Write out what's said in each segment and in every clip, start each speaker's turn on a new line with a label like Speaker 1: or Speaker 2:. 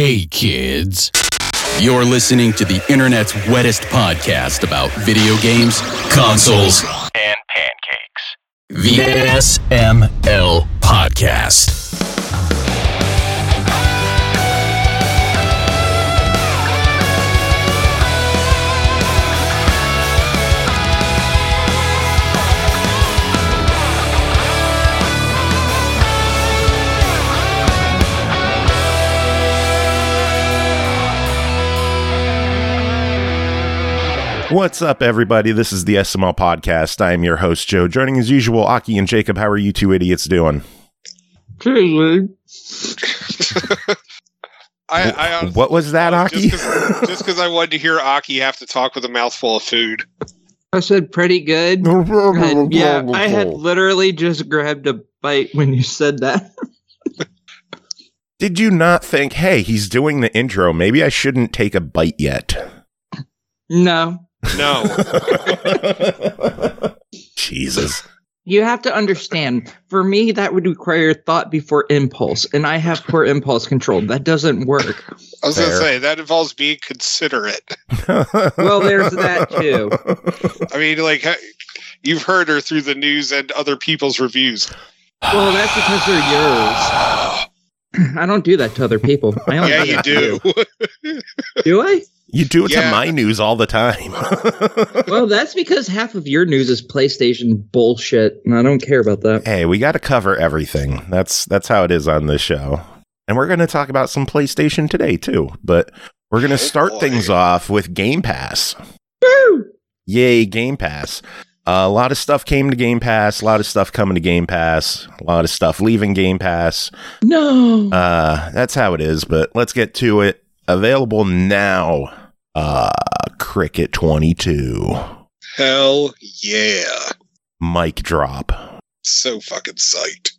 Speaker 1: Hey kids, you're listening to the internet's wettest podcast about video games, consoles, and pancakes. The SML Podcast.
Speaker 2: What's up, everybody? This is the SML Podcast. I am your host, Joe. Joining as usual, Aki and Jacob. How are you two idiots doing?
Speaker 3: I
Speaker 2: What was that, Aki?
Speaker 3: Just because I wanted to hear Aki have to talk with a mouthful of food.
Speaker 4: I said pretty good. And yeah, I had literally just grabbed a bite when you said that.
Speaker 2: Did you not think, hey, he's doing the intro, maybe I shouldn't take a bite yet?
Speaker 4: No.
Speaker 3: No.
Speaker 2: Jesus.
Speaker 4: You have to understand, for me, that would require thought before impulse, and I have poor impulse control. That doesn't work.
Speaker 3: I was going to say, that involves being considerate.
Speaker 4: Well, there's that, too.
Speaker 3: I mean, like, you've heard her through the news and other people's reviews.
Speaker 4: Well, that's because they're yours. I don't do that to other people. I only
Speaker 3: Yeah, you do.
Speaker 4: Do I?
Speaker 2: You do it
Speaker 3: Yeah.
Speaker 2: to my news all the time.
Speaker 4: Well, that's because half of your news is PlayStation bullshit, and I don't care about that.
Speaker 2: Hey, we got to cover everything. That's how it is on this show. And we're going to talk about some PlayStation today, too. But we're going to start things off with Game Pass.
Speaker 4: Woo!
Speaker 2: Yay, Game Pass. A lot of stuff came to Game Pass. A lot of stuff coming to Game Pass. A lot of stuff leaving Game Pass.
Speaker 4: No.
Speaker 2: That's how it is. But let's get to it. Available now. Cricket 22.
Speaker 3: Hell yeah.
Speaker 2: Mic drop.
Speaker 3: So fucking psyched.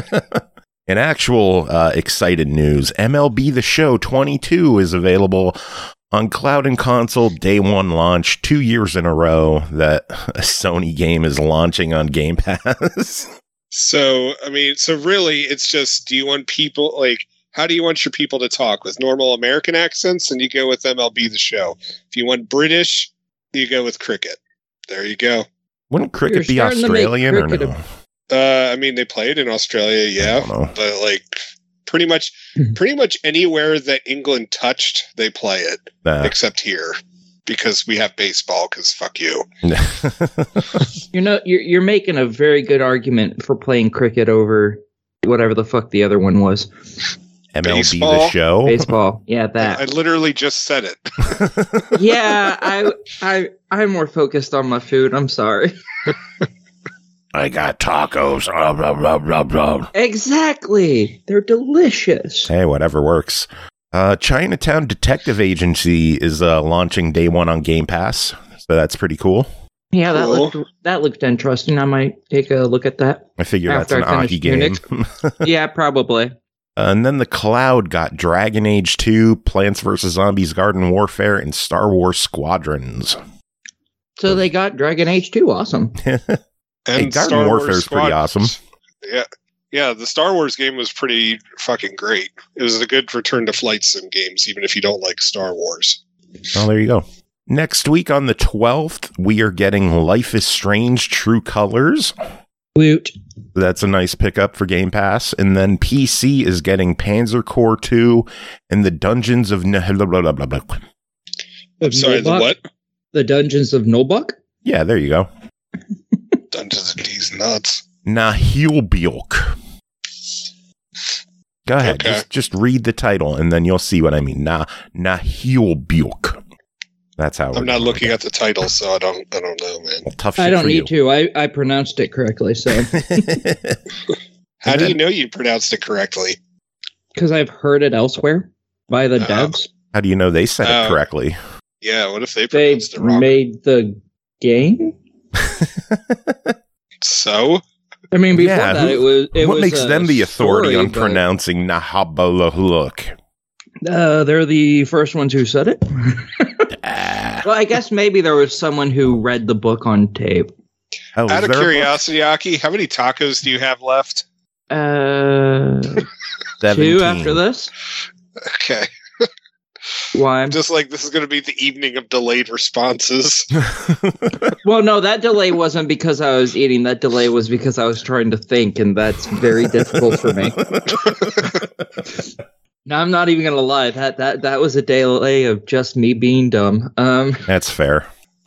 Speaker 2: In actual excited news, MLB The Show 22 is available on cloud and console day one launch, 2 years in a row that a Sony game is launching on Game Pass.
Speaker 3: So, I mean, really, it's just, do you want people, like, how do you want your people to talk? With normal American accents, and you go with MLB The Show. If you want British, you go with Cricket. There you go.
Speaker 2: Wouldn't Cricket be
Speaker 4: You're starting to make
Speaker 2: Australian or
Speaker 4: cricket
Speaker 2: no?
Speaker 3: I mean, they play it in Australia, yeah,
Speaker 2: I don't know.
Speaker 3: but like pretty much anywhere that England touched, they play it,
Speaker 2: Nah.
Speaker 3: except here because we have baseball. Because fuck you.
Speaker 4: You know, you're making a very good argument for playing cricket over whatever the fuck the other one was.
Speaker 2: MLB
Speaker 3: Baseball?
Speaker 2: The Show?
Speaker 4: Baseball. Yeah, that.
Speaker 3: I literally just said it.
Speaker 4: Yeah, I'm more focused on my food. I'm sorry.
Speaker 2: I got tacos. Blah, blah, blah, blah, blah.
Speaker 4: Exactly. They're delicious.
Speaker 2: Hey, whatever works. Chinatown Detective Agency is launching day one on Game Pass, so that's pretty cool.
Speaker 4: Yeah,
Speaker 3: Cool.
Speaker 4: that looked interesting. I might take a look at that.
Speaker 2: I figure that's
Speaker 4: After
Speaker 2: an
Speaker 4: I
Speaker 2: Aki
Speaker 4: finish
Speaker 2: game.
Speaker 4: Yeah, probably.
Speaker 2: And then the cloud got Dragon Age 2, Plants vs. Zombies Garden Warfare, and Star Wars Squadrons.
Speaker 4: So they got Dragon Age 2. Awesome.
Speaker 3: And
Speaker 2: Garden
Speaker 3: Star
Speaker 2: Warfare
Speaker 3: Wars
Speaker 2: is pretty awesome.
Speaker 3: Yeah, the Star Wars game was pretty fucking great. It was a good return to flight sim games, even if you don't like Star Wars.
Speaker 2: Oh, there you go. Next week on the 12th, we are getting Life is Strange True Colors.
Speaker 4: Woot.
Speaker 2: That's a nice pickup for Game Pass. And then PC is getting Panzer Corps 2 and the Dungeons of...
Speaker 3: I'm sorry, the what?
Speaker 4: The Dungeons of Nobuk?
Speaker 2: Yeah, there you go.
Speaker 3: Dungeons of D's nuts.
Speaker 2: Nahilbjork. Go ahead,
Speaker 3: Okay.
Speaker 2: just read the title, and then you'll see what I mean. Nahilbjork. That's how
Speaker 3: I'm not looking at the title, so I don't know, man.
Speaker 2: Tough shit
Speaker 4: I don't
Speaker 2: for
Speaker 4: need
Speaker 2: you.
Speaker 4: to. I pronounced it correctly, so.
Speaker 3: How
Speaker 2: And
Speaker 3: do you
Speaker 2: then-
Speaker 3: know you pronounced it correctly?
Speaker 4: Because I've heard it elsewhere by the devs.
Speaker 2: How do you know they said it
Speaker 3: Oh.
Speaker 2: correctly?
Speaker 3: Yeah, what if they
Speaker 4: They
Speaker 3: pronounced it wrong?
Speaker 4: made the game?
Speaker 3: So?
Speaker 4: I mean, before
Speaker 2: Yeah,
Speaker 4: that,
Speaker 2: who-
Speaker 4: it
Speaker 2: what
Speaker 4: was
Speaker 2: makes
Speaker 4: a
Speaker 2: them the authority
Speaker 4: story,
Speaker 2: on
Speaker 4: but,
Speaker 2: pronouncing Nahabalahuluk?
Speaker 4: They're the first ones who said it.
Speaker 2: Ah.
Speaker 4: Well, I guess maybe there was someone who read the book on tape.
Speaker 2: Oh, is
Speaker 3: Out of
Speaker 2: there a book?
Speaker 3: curiosity, Aki, how many tacos do you have left?
Speaker 4: 2
Speaker 2: 17.
Speaker 4: after this.
Speaker 3: Okay.
Speaker 4: Why?
Speaker 3: Just like this is going to be the evening of delayed responses.
Speaker 4: Well, no, that delay wasn't because I was eating. That delay was because I was trying to think, and that's very difficult for me. No, I'm not even going to lie. That was a delay of just me being dumb.
Speaker 2: That's fair.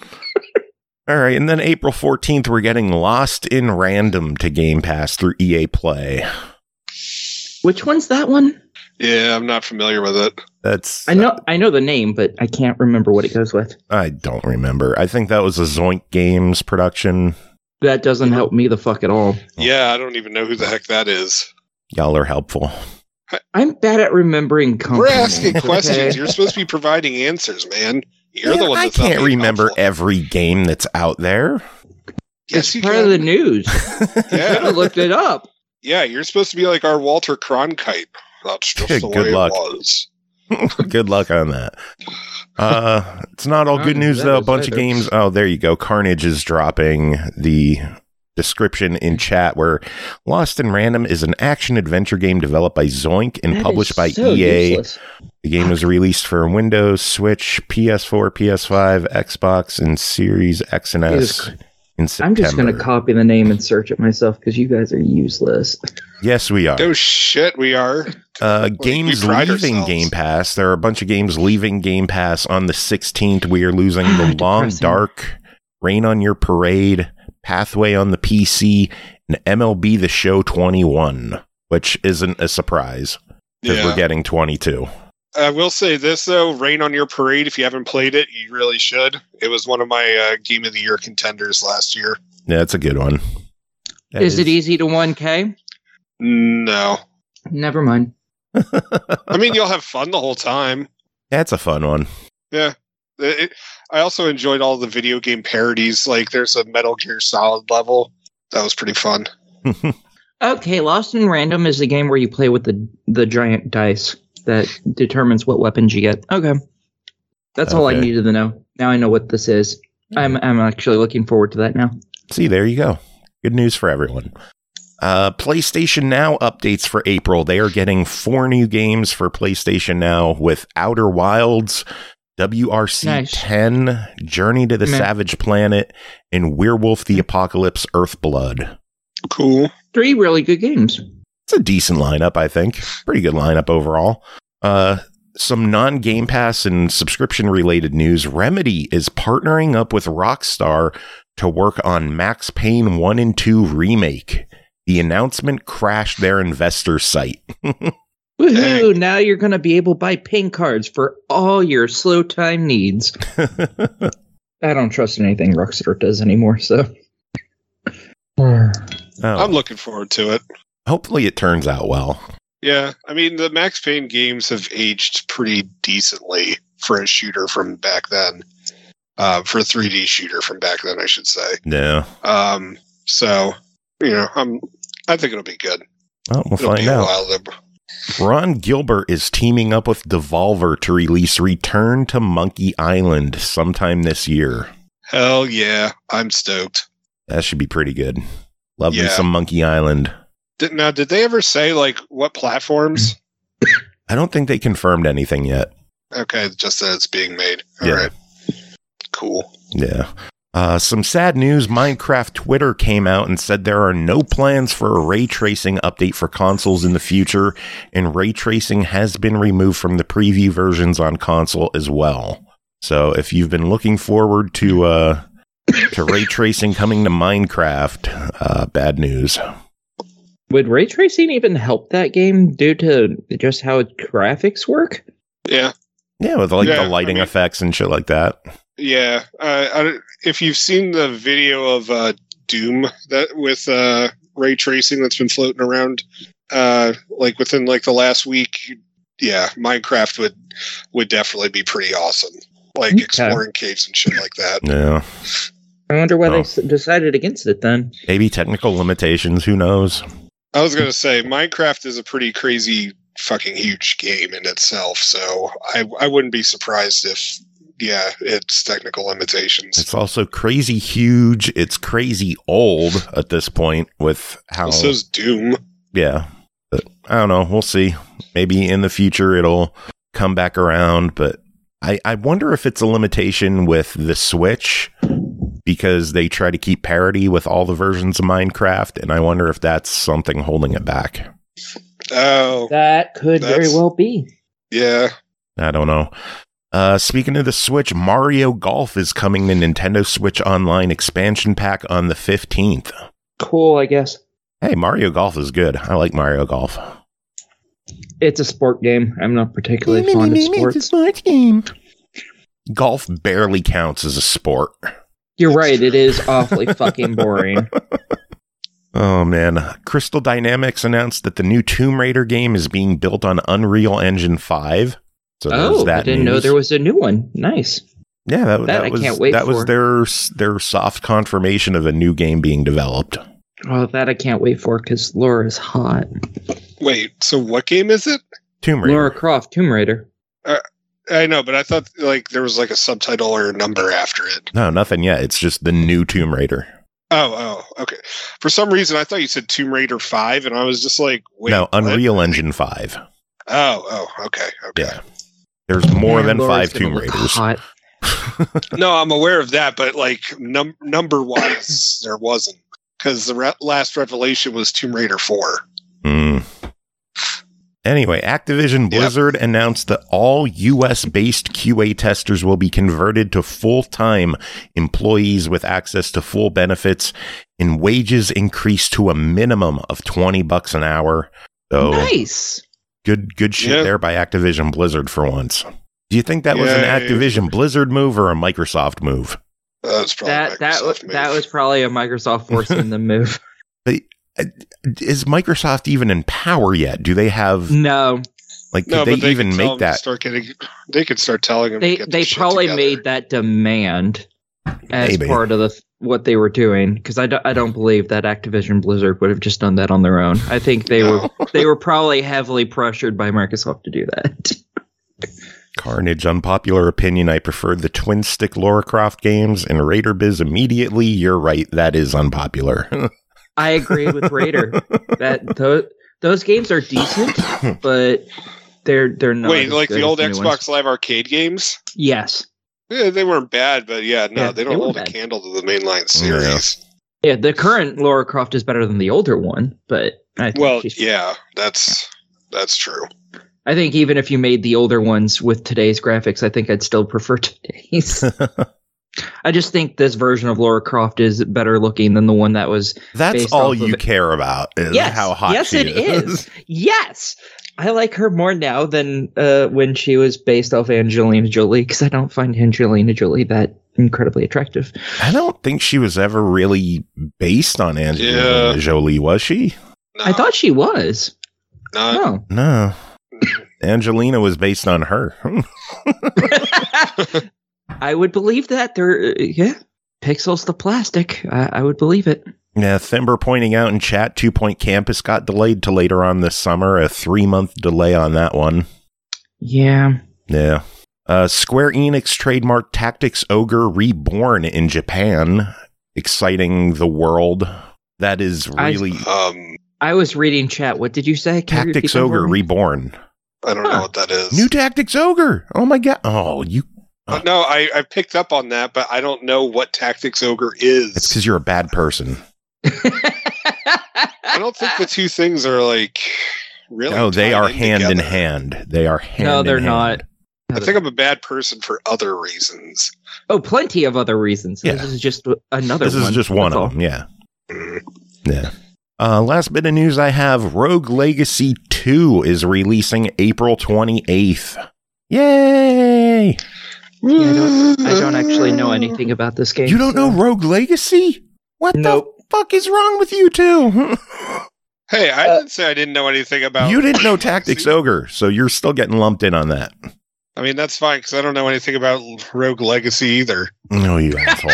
Speaker 2: All right, and then April 14th, we're getting Lost in Random to Game Pass through EA Play.
Speaker 4: Which one's that one?
Speaker 3: Yeah, I'm not familiar with it.
Speaker 2: That's
Speaker 4: I know the name, but I can't remember what it goes with.
Speaker 2: I don't remember. I think that was a Zoink Games production.
Speaker 4: That doesn't help me the fuck at all.
Speaker 3: Yeah, I don't even know who the heck that is.
Speaker 2: Y'all are helpful.
Speaker 4: I'm bad at remembering company
Speaker 3: We're asking
Speaker 4: names,
Speaker 3: questions.
Speaker 4: okay?
Speaker 3: You're supposed to be providing answers, man. You're the one
Speaker 2: I
Speaker 3: that's not
Speaker 2: can't
Speaker 3: being
Speaker 2: remember
Speaker 3: helpful.
Speaker 2: every game that's out there.
Speaker 3: Yes, you
Speaker 4: Part
Speaker 3: can.
Speaker 4: of the news. Should
Speaker 3: Yeah.
Speaker 4: have looked it up.
Speaker 3: Yeah, you're supposed to be like our Walter Cronkite. That's just the
Speaker 2: Good
Speaker 3: way
Speaker 2: luck.
Speaker 3: it was.
Speaker 2: Good luck on that. It's not all good news, though. A bunch of games. Oh, there you go. Carnage is dropping the description in chat where Lost in Random is an action-adventure game developed by Zoink and
Speaker 4: That
Speaker 2: published
Speaker 4: is
Speaker 2: by
Speaker 4: so
Speaker 2: EA.
Speaker 4: useless.
Speaker 2: The game was released for Windows, Switch, PS4, PS5, Xbox, and Series X and S in September.
Speaker 4: I'm just going to copy the name and search it myself because you guys are useless.
Speaker 2: Yes, we are.
Speaker 3: Oh shit, we are.
Speaker 2: Games
Speaker 3: we pride
Speaker 2: leaving
Speaker 3: ourselves.
Speaker 2: Game Pass. There are a bunch of games leaving Game Pass on the 16th. We are losing The Long
Speaker 4: Depressing.
Speaker 2: Dark, Rain on Your Parade, Pathway on the PC, and MLB The Show 21, which isn't a surprise because
Speaker 3: Yeah.
Speaker 2: we're getting 22.
Speaker 3: I will say this though, Rain on Your Parade, if you haven't played it, you really should. It was one of my Game of the Year contenders last year.
Speaker 2: Yeah, that's a good one. That
Speaker 4: Is it easy to 1K?
Speaker 3: No.
Speaker 4: Never mind.
Speaker 3: I mean, you'll have fun the whole time.
Speaker 2: That's a fun one.
Speaker 3: Yeah. I also enjoyed all the video game parodies. Like, there's a Metal Gear Solid level. That was pretty fun.
Speaker 4: Okay, Lost in Random is the game where you play with the giant dice that determines what weapons you get. Okay. That's all I
Speaker 2: Okay.
Speaker 4: needed to know. Now I know what this is. I'm actually looking forward to that now.
Speaker 2: See, there you go. Good news for everyone. PlayStation Now updates for April. They are getting 4 new games for PlayStation Now with Outer Wilds, WRC
Speaker 4: Nice.
Speaker 2: 10, Journey to the
Speaker 4: Meh.
Speaker 2: Savage Planet, and Werewolf the Apocalypse Earthblood.
Speaker 3: Cool.
Speaker 4: 3 really good games.
Speaker 2: It's a decent lineup, I think. Pretty good lineup overall. Some non-Game Pass and subscription-related news. Remedy is partnering up with Rockstar to work on Max Payne 1 and 2 Remake. The announcement crashed their investor site.
Speaker 4: Woohoo!
Speaker 3: Dang.
Speaker 4: Now you're going to be able to buy ping cards for all your slow time needs. I don't trust anything Rockstar does anymore, so.
Speaker 2: Oh,
Speaker 3: I'm looking forward to it.
Speaker 2: hopefully it turns out well.
Speaker 3: Yeah. I mean, the Max Payne games have aged pretty decently for a shooter from back then. For a 3D shooter from back then, I should say.
Speaker 2: No.
Speaker 3: So, you know, I think it'll be good.
Speaker 2: Well, we'll
Speaker 3: It'll
Speaker 2: find
Speaker 3: be a
Speaker 2: out.
Speaker 3: while to-
Speaker 2: Ron Gilbert is teaming up with Devolver to release Return to Monkey Island sometime this year.
Speaker 3: Hell yeah, I'm stoked.
Speaker 2: That should be pretty good. Love me
Speaker 3: Yeah.
Speaker 2: some Monkey Island.
Speaker 3: Did they ever say like what platforms?
Speaker 2: I don't think they confirmed anything yet.
Speaker 3: Okay, just that it's being made. All
Speaker 2: Yeah.
Speaker 3: right, cool.
Speaker 2: Yeah. Some sad news. Minecraft Twitter came out and said there are no plans for a ray tracing update for consoles in the future, and ray tracing has been removed from the preview versions on console as well. So if you've been looking forward to ray tracing coming to Minecraft, bad news.
Speaker 4: Would ray tracing even help that game due to just how graphics work?
Speaker 3: Yeah,
Speaker 2: Yeah, with like
Speaker 3: Yeah,
Speaker 2: the lighting
Speaker 3: I mean-
Speaker 2: effects and shit like that.
Speaker 3: yeah. If you've seen the video of Doom that with ray tracing that's been floating around, like within like the last week, yeah, Minecraft would definitely be pretty awesome. Like
Speaker 4: Okay.
Speaker 3: exploring caves and shit like that.
Speaker 2: Yeah.
Speaker 4: I wonder why
Speaker 2: Oh.
Speaker 4: they decided against it then.
Speaker 2: Maybe technical limitations, who knows?
Speaker 3: I was gonna say Minecraft is a pretty crazy, fucking huge game in itself. So I wouldn't be surprised if, yeah, it's technical limitations.
Speaker 2: It's also crazy huge. It's crazy old at this point with how...
Speaker 3: So is Doom.
Speaker 2: Yeah. But I don't know. We'll see. Maybe in the future it'll come back around, but I wonder if it's a limitation with the Switch because they try to keep parity with all the versions of Minecraft, and I wonder if that's something holding it back.
Speaker 3: Oh,
Speaker 4: That could very well be.
Speaker 3: yeah.
Speaker 2: I don't know. Speaking of the Switch, Mario Golf is coming to Nintendo Switch Online expansion pack on the 15th.
Speaker 4: Cool, I guess.
Speaker 2: Hey, Mario Golf is good. I like Mario Golf.
Speaker 4: It's a sport game. I'm not particularly fond of sports.
Speaker 2: It's a sports game. Golf barely counts as a sport.
Speaker 4: You're right. It is awfully fucking boring.
Speaker 2: Oh, man. Crystal Dynamics announced that the new Tomb Raider game is being built on Unreal Engine 5. So there's that
Speaker 4: I didn't know there was a new one. Nice.
Speaker 2: Yeah, that was,
Speaker 4: I can't wait
Speaker 2: that was
Speaker 4: for.
Speaker 2: their soft confirmation of a new game being developed.
Speaker 4: Oh, that I can't wait for because Laura's hot.
Speaker 3: Wait, so what game is it?
Speaker 2: Tomb Raider.
Speaker 4: Lara Croft, Tomb Raider.
Speaker 3: I know, but I thought like there was like a subtitle or a number after it.
Speaker 2: No, nothing yet. It's just the new Tomb Raider.
Speaker 3: Oh, okay. For some reason, I thought you said Tomb Raider 5, and I was just like, wait.
Speaker 2: No,
Speaker 3: what?
Speaker 2: Unreal Engine 5.
Speaker 3: Oh, okay.
Speaker 2: Yeah. There's more
Speaker 4: Man,
Speaker 2: than
Speaker 4: Laura's
Speaker 2: 5 Tomb
Speaker 4: gonna look
Speaker 2: Raiders.
Speaker 4: hot.
Speaker 3: No, I'm aware of that, but like number-wise, there wasn't. Because the last revelation was Tomb Raider 4.
Speaker 2: Anyway, Activision Blizzard announced that all US-based QA testers will be converted to full-time employees with access to full benefits and wages increased to a minimum of $20 an hour. So
Speaker 4: Nice.
Speaker 2: good shit there by Activision Blizzard for once. Do you think that was an Activision Blizzard move or a Microsoft move?
Speaker 3: That's probably
Speaker 4: that was probably a Microsoft forcing the move.
Speaker 2: But is Microsoft even in power yet? Do they have
Speaker 4: No.
Speaker 2: like could they even make that?
Speaker 3: They could start telling them.
Speaker 4: They probably made that demand as part of what they were doing because I don't believe that Activision Blizzard would have just done that on their own. I think they were probably heavily pressured by Microsoft to do that.
Speaker 2: Carnage, unpopular opinion. I preferred the twin stick Lara Croft games and Raider Biz immediately. You're right. That is unpopular.
Speaker 4: I agree with Raider. Those games are decent, but they're not.
Speaker 3: Wait, like the old Xbox Live Arcade games?
Speaker 4: Yes.
Speaker 3: Yeah, they weren't bad, but they don't hold a
Speaker 4: bad.
Speaker 3: candle to the mainline series.
Speaker 4: Yeah, the current Lara Croft is better than the older one, but I think
Speaker 3: that's true.
Speaker 4: I think even if you made the older ones with today's graphics, I think I'd still prefer today's. I just think this version of Lara Croft is better looking than the one that was.
Speaker 2: That's all you care about is how hot she is.
Speaker 4: Yes, it is. Yes. I like her more now than when she was based off Angelina Jolie because I don't find Angelina Jolie that incredibly attractive.
Speaker 2: I don't think she was ever really based on Angelina Jolie, was she?
Speaker 3: No.
Speaker 4: I thought she was.
Speaker 2: No. Angelina was based on her.
Speaker 4: I would believe that. Pixels the plastic. I would believe it.
Speaker 2: Yeah, Thimber pointing out in chat, 2 Point Campus got delayed to later on this summer. A 3-month delay on that one.
Speaker 4: Yeah.
Speaker 2: Yeah. Square Enix trademarked Tactics Ogre Reborn in Japan, exciting the world. That is really...
Speaker 4: I was reading chat. What did you say?
Speaker 2: Tactics Ogre Reborn.
Speaker 3: I don't know what that is.
Speaker 2: New Tactics Ogre. Oh my god. Oh, you...
Speaker 3: No, I picked up on that, but I don't know what Tactics Ogre is.
Speaker 2: It's because you're a bad person.
Speaker 3: I don't think the two things are like really.
Speaker 2: No, they are hand
Speaker 3: together.
Speaker 2: in hand. They are hand in hand.
Speaker 4: No, they're not.
Speaker 3: I think I'm a bad person for other reasons.
Speaker 4: Oh, plenty of other reasons.
Speaker 2: Yeah.
Speaker 4: This is just another one.
Speaker 2: This is just one of them, yeah. Yeah. Last bit of news I have, Rogue Legacy 2 is releasing April 28th. Yay!
Speaker 4: Yeah, I don't actually know anything about this game.
Speaker 2: You don't know Rogue Legacy? What the fuck is wrong with you two?
Speaker 3: Hey, I didn't say I didn't know anything about...
Speaker 2: You didn't know Tactics Ogre, so you're still getting lumped in on that.
Speaker 3: I mean, that's fine, because I don't know anything about Rogue Legacy either.
Speaker 2: No, you asshole.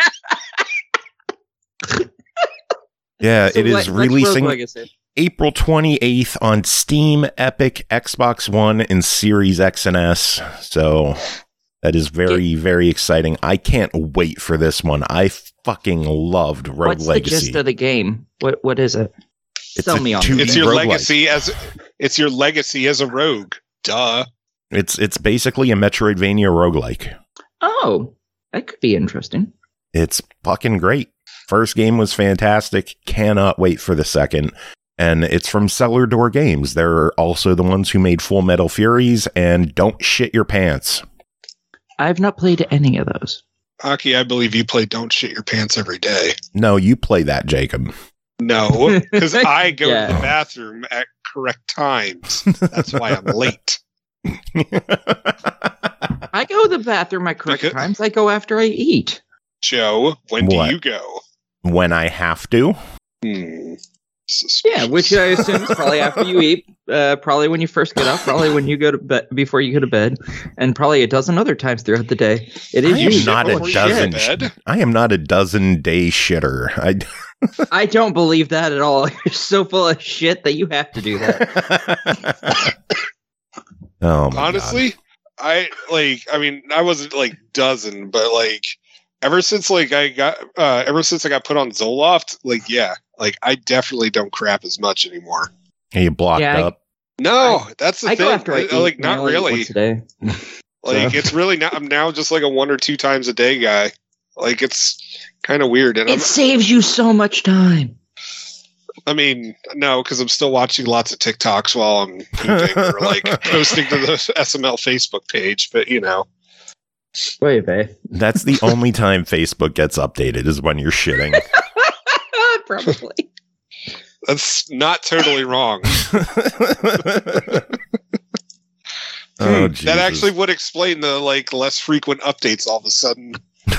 Speaker 2: Yeah, so it is releasing April 28th on Steam, Epic, Xbox One, and Series X and S. So that is very, very exciting. I can't wait for this one. I fucking loved Rogue Legacy.
Speaker 4: What's the gist of the game? What is it? Sell me on it.
Speaker 3: It's your legacy as a rogue. Duh.
Speaker 2: It's basically a Metroidvania roguelike.
Speaker 4: Oh, that could be interesting.
Speaker 2: It's fucking great. First game was fantastic. Cannot wait for the second. And it's from Cellar Door Games. They're also the ones who made Full Metal Furies and Don't Shit Your Pants.
Speaker 4: I've not played any of those.
Speaker 3: Aki, I believe you play Don't Shit Your Pants every day.
Speaker 2: No, you play that, Jacob.
Speaker 3: No, because I go to the bathroom at correct times. That's why I'm late.
Speaker 4: I go to the bathroom at correct times. I go after I eat.
Speaker 3: Joe, when do you go?
Speaker 2: When I have to.
Speaker 4: Yeah, which I assume is probably after you eat, probably when you first get up, probably when you go to bed, before you go to bed, and probably a dozen other times throughout the day. It is
Speaker 2: I am not a dozen day shitter.
Speaker 4: I don't believe that at all. You're so full of shit that you have to do that.
Speaker 2: Oh,
Speaker 3: honestly, God. I wasn't like dozen, but like ever since I got put on Zoloft, I definitely don't crap as much anymore.
Speaker 2: Are you blocked up?
Speaker 3: That's the thing.
Speaker 4: Go after I eat,
Speaker 3: not really.
Speaker 4: Once a day.
Speaker 3: It's really not. I'm now just like a 1 or 2 times a day guy. Like it's kind of weird, and
Speaker 4: it saves you so much time.
Speaker 3: I mean, no, because I'm still watching lots of TikToks while I'm pooping or like posting to the SML Facebook page. But you know,
Speaker 4: wait, babe.
Speaker 2: That's the only time Facebook gets updated is when you're shitting.
Speaker 4: Probably.
Speaker 3: That's not totally wrong.
Speaker 2: Oh,
Speaker 3: that actually would explain the less frequent updates all of a sudden.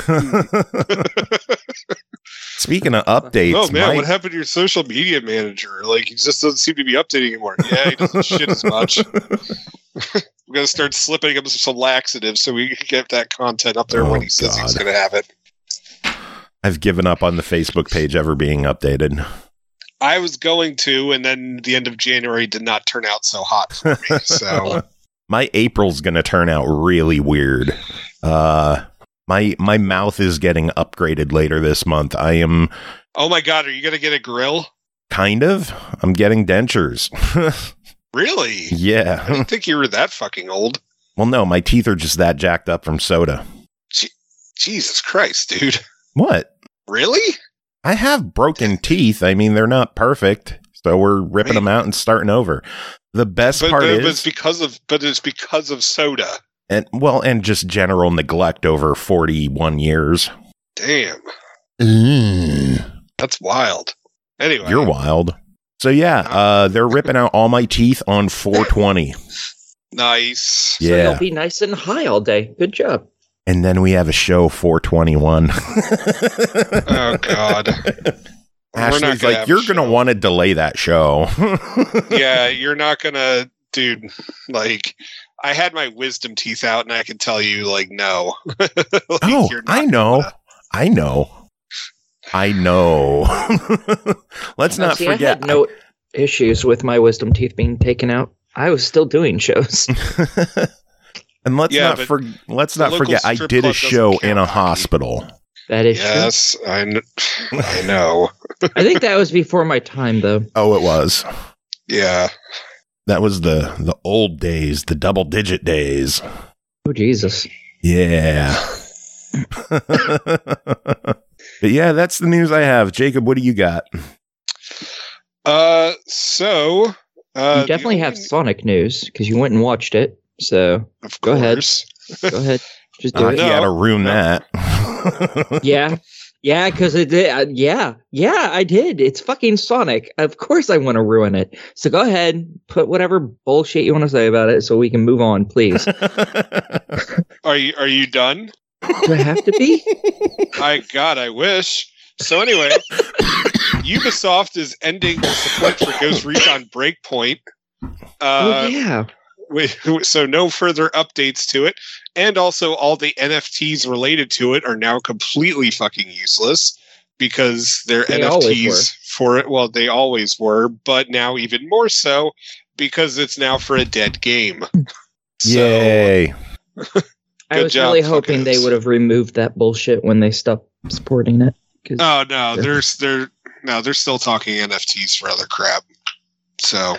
Speaker 2: Speaking of updates,
Speaker 3: oh man, what happened to your social media manager? Like, he just doesn't seem to be updating anymore. Yeah, he doesn't shit as much. We're gonna start slipping him some laxatives so we can get that content up there when he says he's gonna have it.
Speaker 2: I've given up on the Facebook page ever being updated.
Speaker 3: I was going to, and then the end of January did not turn out so hot for me. So
Speaker 2: my April's gonna turn out really weird. My mouth is getting upgraded later this month. I am.
Speaker 3: Oh my God, are you gonna get a grill?
Speaker 2: Kind of. I'm getting dentures.
Speaker 3: Really?
Speaker 2: Yeah.
Speaker 3: I didn't think you were that fucking old.
Speaker 2: Well, no, my teeth are just that jacked up from soda.
Speaker 3: Jesus Christ, dude.
Speaker 2: What?
Speaker 3: Really?
Speaker 2: I have broken teeth. I mean, they're not perfect, so we're ripping them out and starting over. The best part is
Speaker 3: it's because of soda.
Speaker 2: And just general neglect over 41 years.
Speaker 3: Damn. That's wild. Anyway.
Speaker 2: You're wild. So yeah, they're ripping out all my teeth on 420.
Speaker 3: Nice.
Speaker 2: Yeah.
Speaker 4: So you'll be nice and high all day. Good job.
Speaker 2: And then we have a show 421.
Speaker 3: Oh God.
Speaker 2: Ashley's like, you're going to want to delay that show.
Speaker 3: Yeah, you're not going to, dude, like, I had my wisdom teeth out and I can tell you, like, no. Like,
Speaker 2: I know. Let's not forget.
Speaker 4: I had no issues with my wisdom teeth being taken out. I was still doing shows.
Speaker 2: And let's not forget, I did a show in a hospital.
Speaker 4: That is
Speaker 3: true. I know.
Speaker 4: I think that was before my time, though.
Speaker 2: Oh, it was.
Speaker 3: Yeah.
Speaker 2: That was the old days, the double-digit days.
Speaker 4: Oh, Jesus.
Speaker 2: Yeah. But yeah, that's the news I have. Jacob, what do you got?
Speaker 4: You definitely have Sonic news, because you went and watched it. So, go ahead. Go ahead. Just do it.
Speaker 2: You gotta ruin that.
Speaker 4: Yeah, because it did. Yeah, I did. It's fucking Sonic. Of course I want to ruin it. So go ahead, put whatever bullshit you want to say about it so we can move on, please.
Speaker 3: Are you done?
Speaker 4: Do I have to be?
Speaker 3: I wish. So anyway, Ubisoft is ending the support for Ghost Recon Breakpoint.
Speaker 4: Yeah.
Speaker 3: So no further updates to it. And also all the NFTs related to it are now completely fucking useless because they're NFTs for it. Well, they always were, but now even more so because it's now for a dead game.
Speaker 2: Yay.
Speaker 4: I was really hoping they would have removed that bullshit when they stopped supporting it.
Speaker 3: Oh no, they're still talking NFTs for other crap. So.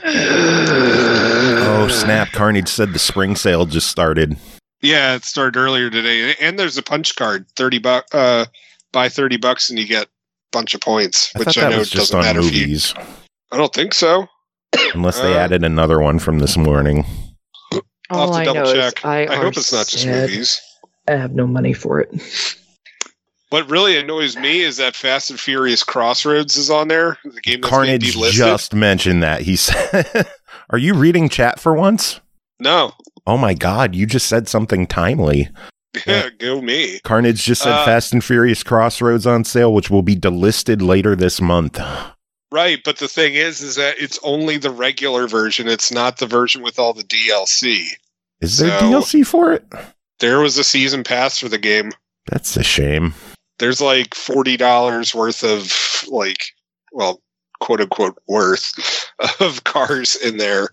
Speaker 2: Oh, snap. Carnage said the spring sale just started.
Speaker 3: Yeah, it started earlier today. And there's a punch card, $30, buy $30 and you get a bunch of points, which I know
Speaker 2: was just
Speaker 3: doesn't
Speaker 2: on
Speaker 3: matter
Speaker 2: movies.
Speaker 3: I don't think so.
Speaker 2: Unless they added another one from this morning.
Speaker 3: I'll have to double check. I hope it's not just movies.
Speaker 4: I have no money for it.
Speaker 3: What really annoys me is that Fast and Furious Crossroads is on there. The game that's
Speaker 2: Carnage
Speaker 3: being delisted.
Speaker 2: just mentioned that. He said, "Are you reading chat for once?"
Speaker 3: No.
Speaker 2: Oh my God, you just said something timely.
Speaker 3: Yeah, go me.
Speaker 2: Carnage just said Fast and Furious Crossroads on sale, which will be delisted later this month.
Speaker 3: Right, but the thing is that it's only the regular version. It's not the version with all the DLC.
Speaker 2: Is there DLC for it?
Speaker 3: There was a season pass for the game.
Speaker 2: That's a shame.
Speaker 3: There's like $40 worth of quote unquote worth of cars in there.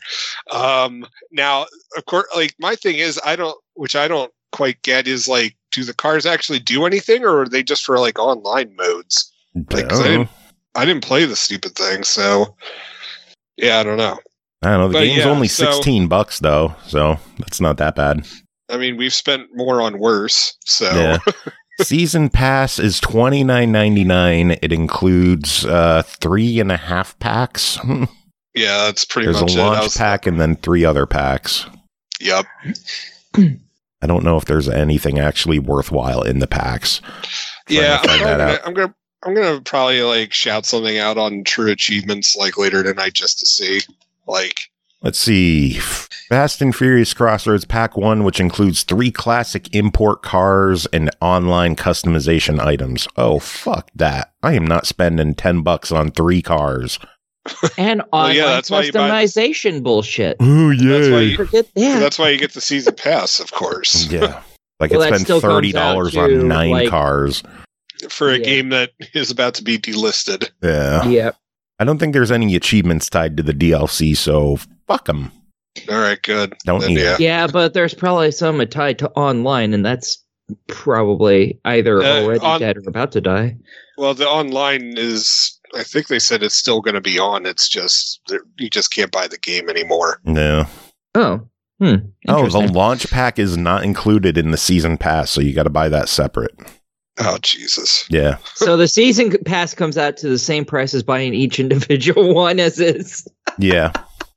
Speaker 3: Now, of course, like my thing is, I don't quite get is like, do the cars actually do anything, or are they just for like online modes? Like, 'cause I didn't play the stupid thing, so yeah, I don't know.
Speaker 2: I don't know. The game's only $16 though, so that's not that bad.
Speaker 3: I mean, we've spent more on worse, so.
Speaker 2: Yeah. Season pass is $29.99. It includes 3.5 packs.
Speaker 3: Yeah, that's pretty
Speaker 2: much it. There's a launch pack and then 3 other packs.
Speaker 3: Yep.
Speaker 2: I don't know if there's anything actually worthwhile in the packs.
Speaker 3: Yeah, I'm gonna probably like shout something out on True Achievements like later tonight just to see. Like,
Speaker 2: let's see. Fast and Furious Crossroads Pack 1, which includes 3 classic import cars and online customization items. Oh, fuck that. I am not spending $10 on 3 cars.
Speaker 4: And online customization bullshit.
Speaker 2: Oh, yeah.
Speaker 3: That's why you get the season pass, of course.
Speaker 2: Yeah. Like, it's spent $30 on 9 cars.
Speaker 3: For a game that is about to be delisted.
Speaker 2: Yeah.
Speaker 4: Yep.
Speaker 2: I don't think there's any achievements tied to the DLC, so fuck them.
Speaker 3: All right, good.
Speaker 2: Don't need it.
Speaker 4: Yeah, but there's probably some tied to online, and that's probably either already dead or about to die.
Speaker 3: Well, the online is, I think they said it's still going to be on. It's just, you just can't buy the game anymore.
Speaker 2: No.
Speaker 4: Oh.
Speaker 2: Oh, the launch pack is not included in the season pass, so you got to buy that separate.
Speaker 3: Oh, Jesus.
Speaker 2: Yeah.
Speaker 4: So the season pass comes out to the same price as buying each individual one as is.
Speaker 2: Yeah.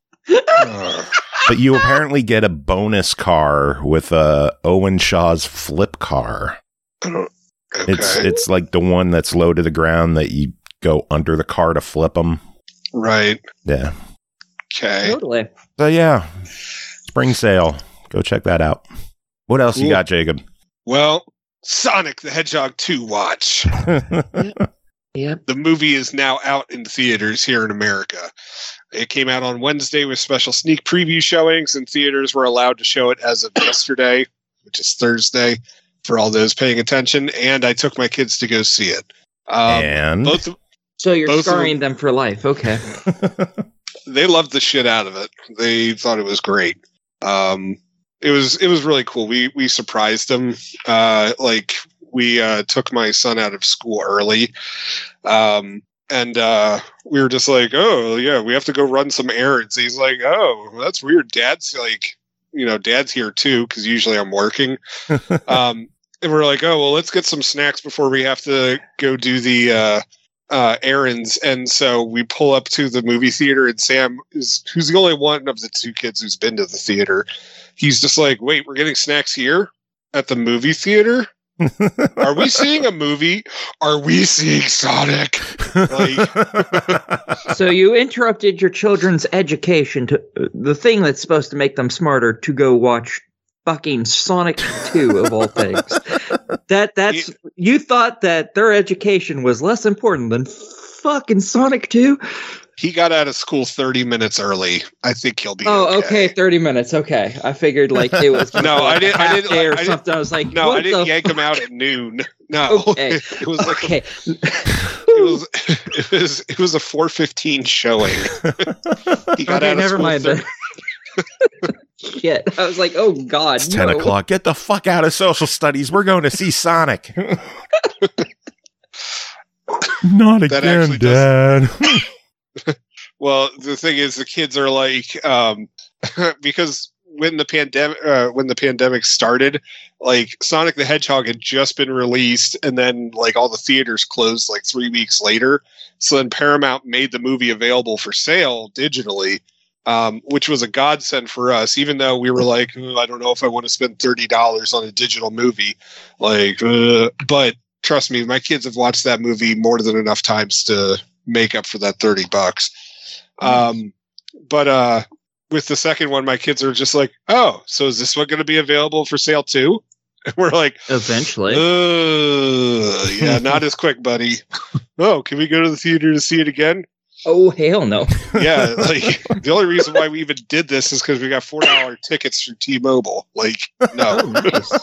Speaker 2: But you apparently get a bonus car with Owen Shaw's flip car.
Speaker 3: Okay.
Speaker 2: It's like the one that's low to the ground that you go under the car to flip them.
Speaker 3: Right.
Speaker 2: Yeah.
Speaker 3: Okay.
Speaker 4: Totally.
Speaker 2: So yeah, spring sale. Go check that out. What else you got, Jacob?
Speaker 3: Well, Sonic the Hedgehog 2 watch.
Speaker 4: Yep.
Speaker 3: The movie is now out in theaters here in America. It came out on Wednesday with special sneak preview showings, and theaters were allowed to show it as of yesterday, which is Thursday, for all those paying attention. And I took my kids to go see it.
Speaker 4: So you're scarring them for life. Okay.
Speaker 3: They loved the shit out of it. They thought it was great. It was really cool. We surprised them. We took my son out of school early. And we were just like, oh, yeah, we have to go run some errands. He's like, oh, that's weird. Dad's here too, because usually I'm working. And we're like, oh, well, let's get some snacks before we have to go do the errands. And so we pull up to the movie theater, and Sam, who's the only one of the 2 kids who's been to the theater, he's just like, wait, we're getting snacks here at the movie theater? Are we seeing a movie? Are we seeing Sonic?
Speaker 4: So you interrupted your children's education to the thing that's supposed to make them smarter to go watch fucking Sonic 2 of all things. That's you thought that their education was less important than fucking Sonic 2?
Speaker 3: He got out of school 30 minutes early. I think he'll be
Speaker 4: okay, 30 minutes. Okay. I figured like it was
Speaker 3: I didn't
Speaker 4: something. I was like,
Speaker 3: no, I didn't yank him out at noon. No.
Speaker 4: Okay.
Speaker 3: It was like it was a 4:15 showing. He got out of
Speaker 4: never
Speaker 3: school
Speaker 4: mind that. Shit. I was like, oh God.
Speaker 2: It's 10 o'clock. Get the fuck out of social studies. We're going to see Sonic. Not again, Dad.
Speaker 3: Well, the thing is, the kids are like, because when the pandemic started, like Sonic the Hedgehog had just been released, and then like all the theaters closed like 3 weeks later. So then Paramount made the movie available for sale digitally, which was a godsend for us. Even though we were like, I don't know if I want to spend $30 on a digital movie, but trust me, my kids have watched that movie more than enough times to make up for that $30. But with the second one, my kids are just like, oh, so is this one going to be available for sale too? And we're like,
Speaker 4: eventually.
Speaker 3: Yeah, not as quick, buddy. Oh, can we go to the theater to see it again?
Speaker 4: Oh, hell no.
Speaker 3: Yeah, like the only reason why we even did this is because we got $4 tickets through T-Mobile. Like, no.
Speaker 4: Oh, nice.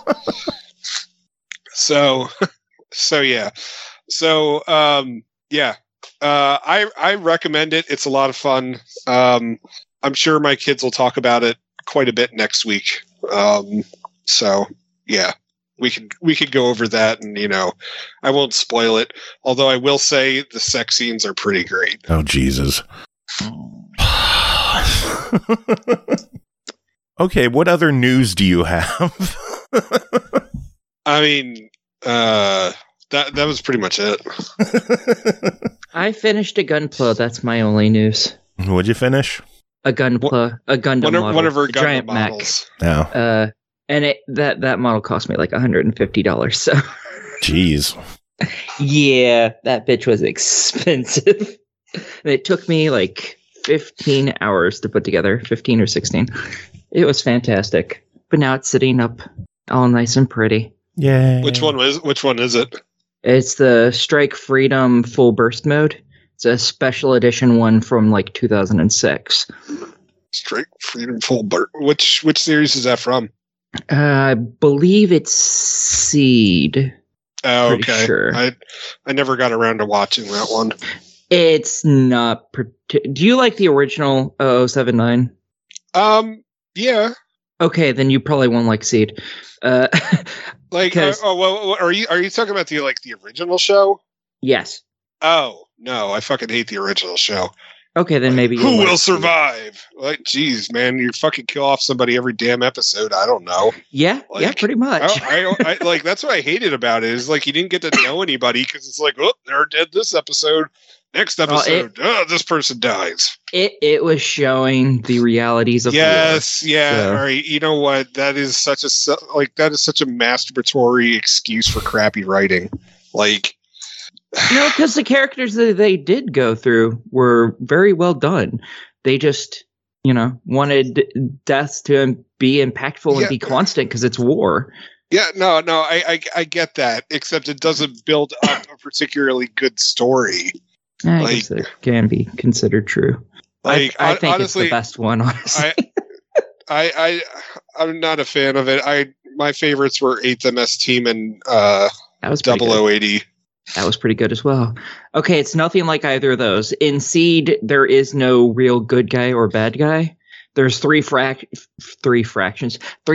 Speaker 3: So yeah. So, yeah. I recommend it. It's a lot of fun. I'm sure my kids will talk about it quite a bit next week. So yeah, we could go over that, and I won't spoil it. Although I will say the sex scenes are pretty great.
Speaker 2: Oh Jesus. Okay, what other news do you have?
Speaker 3: I mean, that was pretty much it.
Speaker 4: I finished a Gunpla. That's my only news.
Speaker 2: What'd you finish?
Speaker 4: A Gunpla, a Gundam model,
Speaker 3: one of her
Speaker 4: giant
Speaker 3: Gundam models.
Speaker 2: Mech.
Speaker 4: Oh. And that model cost me like $150. So,
Speaker 2: jeez.
Speaker 4: Yeah, that bitch was expensive. It took me like 15 hours to put together, 15 or 16. It was fantastic. But now it's sitting up all nice and pretty.
Speaker 2: Yeah.
Speaker 3: Which one is it?
Speaker 4: It's the Strike Freedom Full Burst mode. It's a special edition one from like 2006.
Speaker 3: Strike Freedom Full Burst. Which series is that from?
Speaker 4: I believe it's Seed.
Speaker 3: Oh,
Speaker 4: Pretty
Speaker 3: okay.
Speaker 4: Sure.
Speaker 3: I never got around to watching that one.
Speaker 4: It's not. Do you like the original 079?
Speaker 3: Yeah.
Speaker 4: Okay, then you probably won't like Seed.
Speaker 3: Like, are you talking about the original show?
Speaker 4: Yes.
Speaker 3: Oh no, I fucking hate the original show.
Speaker 4: Okay, then maybe
Speaker 3: who will survive? Like, geez, man, you fucking kill off somebody every damn episode. I don't know.
Speaker 4: Yeah, yeah, pretty much.
Speaker 3: I like that's what I hated about it. Is like you didn't get to know anybody because it's like, oh, they're dead this episode. Next episode, this person dies.
Speaker 4: It was showing the realities of
Speaker 3: yes,
Speaker 4: war.
Speaker 3: Yeah. So. All right, you know what? That is such a masturbatory excuse for crappy writing. Like,
Speaker 4: no, because the characters that they did go through were very well done. They just, wanted deaths to be impactful and be constant because it's war.
Speaker 3: Yeah, no, I get that. Except it doesn't build up a particularly good story.
Speaker 4: I guess it can be considered true.
Speaker 3: Like,
Speaker 4: I think
Speaker 3: honestly,
Speaker 4: it's the best one, honestly.
Speaker 3: I'm not a fan of it. My favorites were 8th MS Team and
Speaker 4: that was
Speaker 3: 0080.
Speaker 4: That was pretty good as well. Okay, it's nothing like either of those. In Seed, there is no real good guy or bad guy. There's three factions,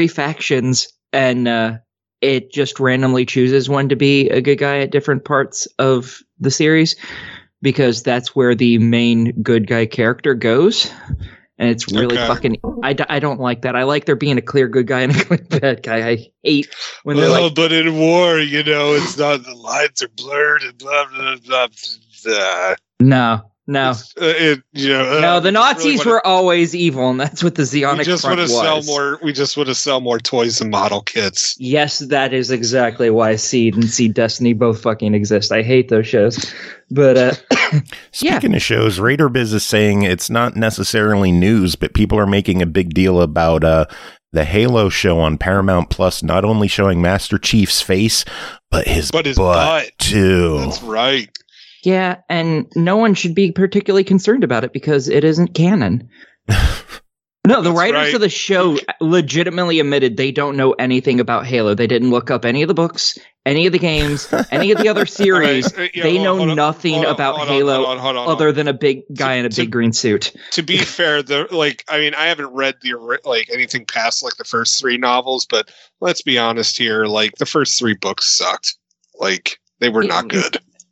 Speaker 4: and it just randomly chooses one to be a good guy at different parts of the series, because that's where the main good guy character goes. And it's really fucking... I don't like that. I like there being a clear good guy and a clear bad guy. I hate when they're like...
Speaker 3: but in war, it's not... The lines are blurred and blah, blah, blah, blah.
Speaker 4: No.
Speaker 3: No,
Speaker 4: the Nazis were always evil, and that's what the Zionic Front was.
Speaker 3: We just want to sell more toys and model kits.
Speaker 4: Yes, that is exactly why Seed and Seed Destiny both fucking exist. I hate those shows. But,
Speaker 2: Speaking of shows, Raider Biz is saying it's not necessarily news, but people are making a big deal about the Halo show on Paramount Plus, not only showing Master Chief's face, but his butt, too.
Speaker 3: That's right.
Speaker 4: Yeah, and no one should be particularly concerned about it because it isn't canon. No, the writers of the show legitimately admitted they don't know anything about Halo. They didn't look up any of the books, any of the games, any of the other series. They know nothing about Halo other than a big guy in a big green suit.
Speaker 3: To be fair, I haven't read anything past the first 3 novels, but let's be honest here. The first 3 books sucked. They were not good.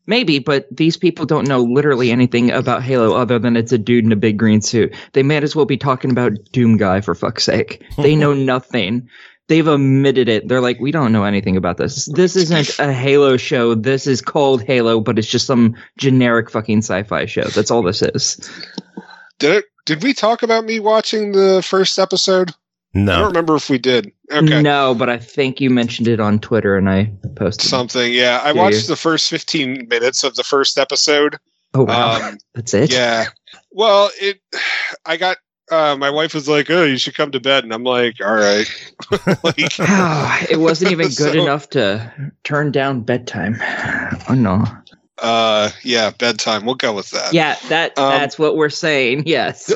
Speaker 4: Maybe, but these people don't know literally anything about Halo other than it's a dude in a big green suit. They might as well be talking about Doom Guy, for fuck's sake. They know nothing. They've omitted it. They're like, we don't know anything about this. This isn't a Halo show. This is called Halo, but it's just some generic fucking sci-fi show. That's all this is.
Speaker 3: Did we talk about me watching the first episode?
Speaker 2: No.
Speaker 3: I don't remember if we did. Okay.
Speaker 4: No, but I think you mentioned it on Twitter and I posted
Speaker 3: something. Yeah, I watched the first 15 minutes of the first episode.
Speaker 4: Oh, wow. That's it?
Speaker 3: Yeah. Well, I got, my wife was like, oh, you should come to bed. And I'm like, all right. Like,
Speaker 4: it wasn't even good enough to turn down bedtime. Oh, no.
Speaker 3: Yeah, bedtime. We'll go with that.
Speaker 4: Yeah, that's what we're saying. Yes.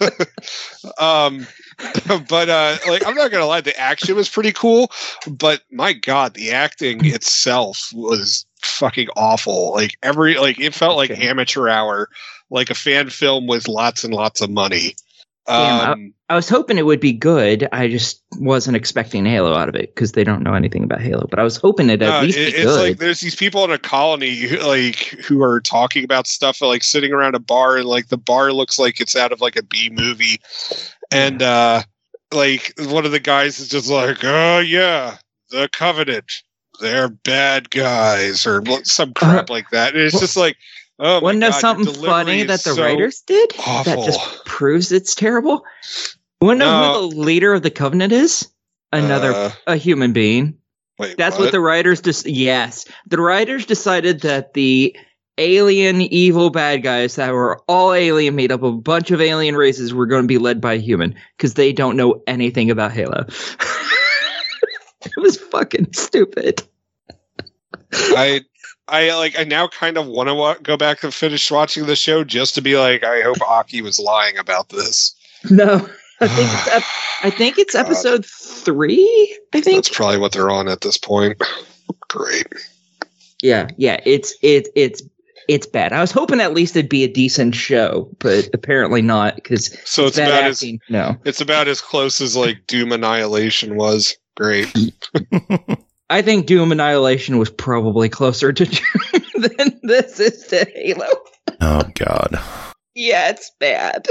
Speaker 3: But like, I'm not gonna lie, the action was pretty cool, but my God, the acting itself was fucking awful. Like it felt like amateur hour, like a fan film with lots and lots of money.
Speaker 4: I was hoping it would be good. I just wasn't expecting Halo out of it because they don't know anything about Halo. But I was hoping it at least be good.
Speaker 3: It's like there's these people in a colony who are talking about stuff, like sitting around a bar, and like the bar looks like it's out of like a B movie. And like one of the guys is just like, oh yeah, the Covenant, they're bad guys, or some crap like that. And it's just like, oh,
Speaker 4: wasn't there something funny that the writers did
Speaker 3: awful.
Speaker 4: That just proves it's terrible? Wanna know who the leader of the Covenant is? A human being.
Speaker 3: Wait,
Speaker 4: that's what the writers yes, the writers decided that the alien evil bad guys that were all alien, made up of a bunch of alien races, were going to be led by a human because they don't know anything about Halo. It was fucking stupid.
Speaker 3: I now kind of want to go back and finish watching the show just to be like, I hope Aki was lying about this.
Speaker 4: No, I think it's episode 3. I think
Speaker 3: that's probably what they're on at this point. Great.
Speaker 4: Yeah, it's bad. I was hoping at least it'd be a decent show, but apparently not. Because
Speaker 3: it's about as close as like Doom Annihilation was. Great.
Speaker 4: I think Doom Annihilation was probably closer to Doom than this is to Halo.
Speaker 2: Oh God.
Speaker 4: Yeah, it's bad.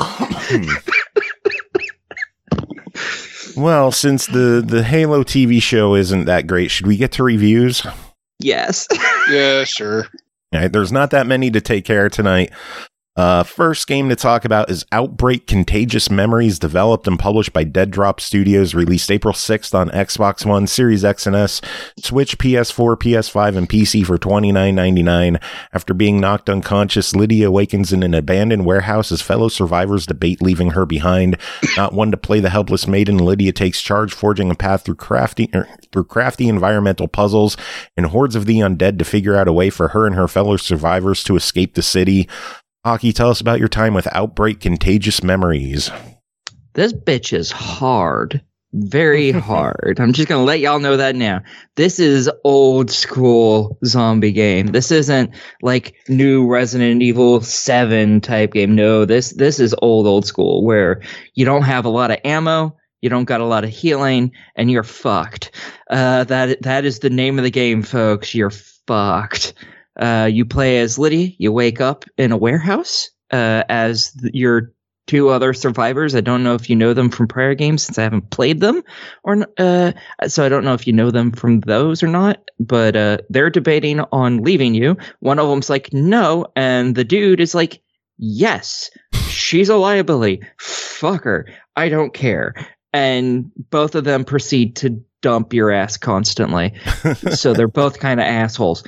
Speaker 2: Well, since the Halo TV show isn't that great, should we get to reviews?
Speaker 4: Yes.
Speaker 3: Yeah, sure.
Speaker 2: All right, there's not that many to take care of tonight. First game to talk about is Outbreak Contagious Memories, developed and published by Dead Drop Studios, released April 6th on Xbox One, Series X and S, Switch, PS4, PS5, and PC for $29.99. After being knocked unconscious, Lydia awakens in an abandoned warehouse as fellow survivors debate leaving her behind. Not one to play the helpless maiden, Lydia takes charge, forging a path through crafty environmental puzzles and hordes of the undead to figure out a way for her and her fellow survivors to escape the city. Aki, tell us about your time with Outbreak Contagious Memories.
Speaker 4: This bitch is hard. Very hard. I'm just going to let y'all know that now. This is old school zombie game. This isn't like new Resident Evil 7 type game. No, this is old school where you don't have a lot of ammo, you don't got a lot of healing, and you're fucked. That is the name of the game, folks. You're fucked. You play as Lydia. You wake up in a warehouse as your 2 other survivors. I don't know if you know them from prior games since I haven't played them, so I don't know if you know them from those or not. But they're debating on leaving you. One of them's like, no, and the dude is like, yes, she's a liability. Fuck her. I don't care. And both of them proceed to dump your ass constantly. So they're both kind of assholes.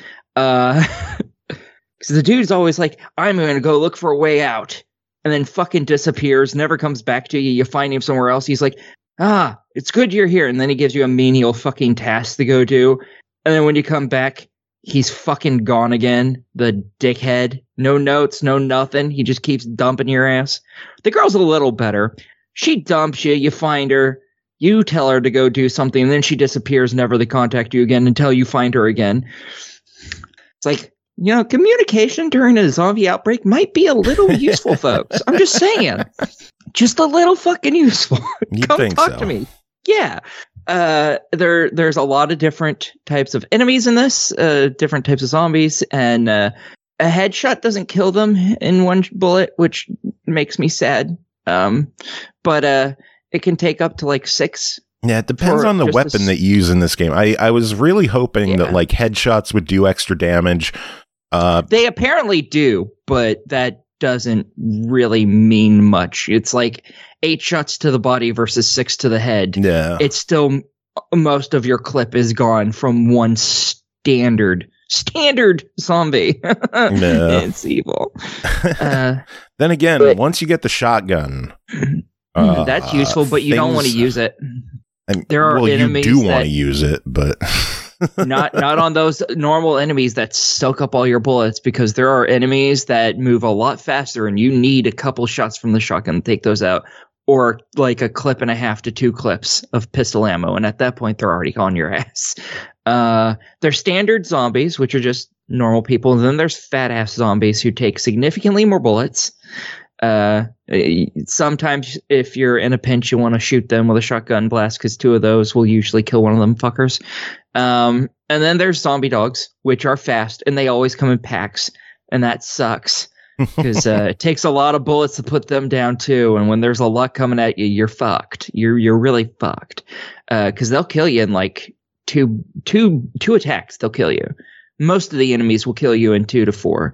Speaker 4: So the dude's always like, I'm going to go look for a way out, and then fucking disappears, never comes back to you. You find him somewhere else. He's like, it's good you're here. And then he gives you a menial fucking task to go do. And then when you come back, he's fucking gone again. The dickhead. No notes, no nothing. He just keeps dumping your ass. The girl's a little better. She dumps you. You find her. You tell her to go do something, and then she disappears, never to contact you again until you find her again. It's like, communication during a zombie outbreak might be a little useful, folks. I'm just saying. Just a little fucking useful.
Speaker 2: You
Speaker 4: Come
Speaker 2: think
Speaker 4: talk
Speaker 2: so?
Speaker 4: to me. Yeah. There's a lot of different types of enemies in this, different types of zombies, and a headshot doesn't kill them in one bullet, which makes me sad. But it can take up to like 6.
Speaker 2: Yeah, it depends on the weapon that you use in this game. I was really hoping that like headshots would do extra damage.
Speaker 4: They apparently do, but that doesn't really mean much. It's like 8 shots to the body versus 6 to the head.
Speaker 2: Yeah.
Speaker 4: It's still most of your clip is gone from one standard zombie.
Speaker 2: Yeah.
Speaker 4: It's evil.
Speaker 2: Then again, once you get the shotgun,
Speaker 4: that's useful, but you don't want to use it. There are enemies
Speaker 2: you do want to use it, but
Speaker 4: not on those normal enemies that soak up all your bullets, because there are enemies that move a lot faster and you need a couple shots from the shotgun to take those out, or like a clip and a half to 2 clips of pistol ammo, and at that point they're already on your ass. There's standard zombies, which are just normal people, and then there's fat ass zombies who take significantly more bullets. Sometimes if you're in a pinch, you want to shoot them with a shotgun blast, because 2 of those will usually kill one of them fuckers. And then there's zombie dogs, which are fast, and they always come in packs, and that sucks because it takes a lot of bullets to put them down too. And when there's a lot coming at you, you're fucked. You're really fucked, because they'll kill you in like two attacks. They'll kill you. Most of the enemies will kill you in 2 to 4.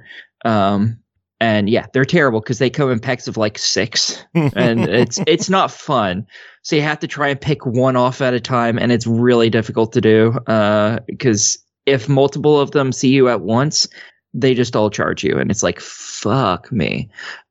Speaker 4: And yeah, they're terrible because they come in packs of like 6, and it's not fun. So you have to try and pick one off at a time, and it's really difficult to do because if multiple of them see you at once, they just all charge you, and it's like, fuck me.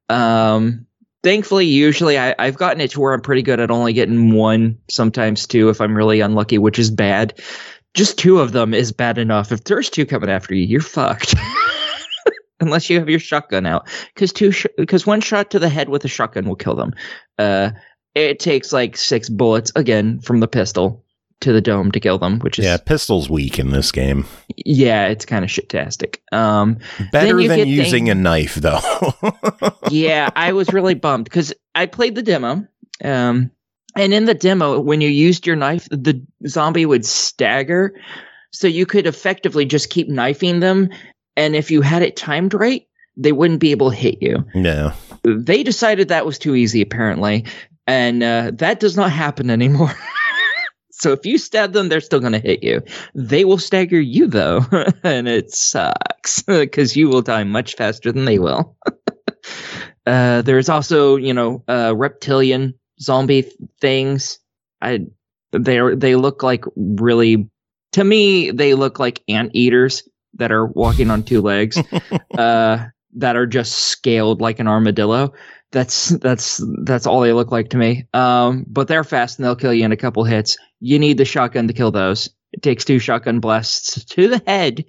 Speaker 4: Thankfully, usually I've gotten it to where I'm pretty good at only getting 1, sometimes 2 if I'm really unlucky, which is bad. Just 2 of them is bad enough. If there's 2 coming after you, you're fucked. Unless you have your shotgun out, because 1 shot to the head with a shotgun will kill them. It takes like 6 bullets again from the pistol to the dome to kill them, which is
Speaker 2: pistol's weak in this game.
Speaker 4: Yeah, it's kind of shit-tastic.
Speaker 2: Better than using a knife, though.
Speaker 4: Yeah, I was really bummed because I played the demo. And in the demo, when you used your knife, the zombie would stagger, so you could effectively just keep knifing them. And if you had it timed right, they wouldn't be able to hit you.
Speaker 2: No.
Speaker 4: They decided that was too easy, apparently. And that does not happen anymore. So if you stab them, they're still going to hit you. They will stagger you, though. And it sucks because you will die much faster than they will. There's also, reptilian zombie things. They look like really, to me, they look like anteaters that are walking on 2 legs, that are just scaled like an armadillo. That's all they look like to me. But they're fast and they'll kill you in a couple hits. You need the shotgun to kill those. It takes 2 shotgun blasts to the head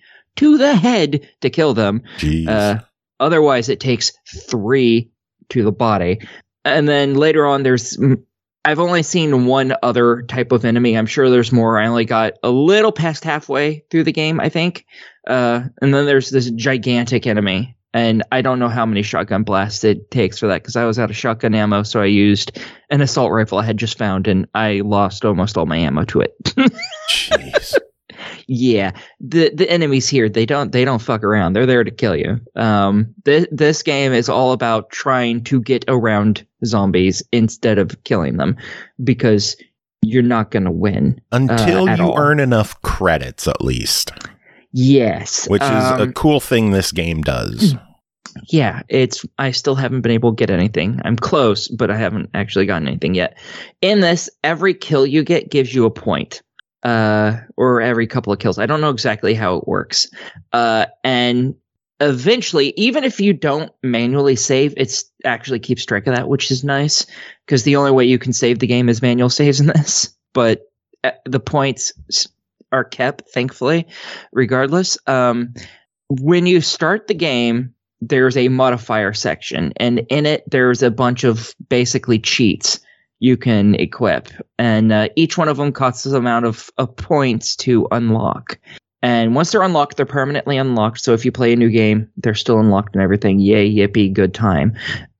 Speaker 4: to kill them.
Speaker 2: Jeez.
Speaker 4: Otherwise it takes 3 to the body. And then later on I've only seen 1 other type of enemy. I'm sure there's more. I only got a little past halfway through the game, I think. And then there's this gigantic enemy. And I don't know how many shotgun blasts it takes for that, because I was out of shotgun ammo, so I used an assault rifle I had just found, and I lost almost all my ammo to it.
Speaker 2: Jeez.
Speaker 4: Yeah, the enemies here, they don't fuck around. They're there to kill you. This game is all about trying to get around zombies instead of killing them, because you're not going to win
Speaker 2: until you
Speaker 4: all.
Speaker 2: Earn enough credits, at least.
Speaker 4: Yes,
Speaker 2: which is a cool thing this game does.
Speaker 4: Yeah, I still haven't been able to get anything. I'm close, but I haven't actually gotten anything yet. In this, every kill you get gives you a point. Or every couple of kills. I don't know exactly how it works. And eventually, even if you don't manually save, it actually keeps track of that, which is nice, because the only way you can save the game is manual saves in this. But the points are kept, thankfully, regardless. When you start the game, there's a modifier section, and in it, there's a bunch of basically cheats you can equip, and each one of them costs an amount of points to unlock. And once they're unlocked, they're permanently unlocked. So if you play a new game, they're still unlocked and everything. Yay, yippee, good time.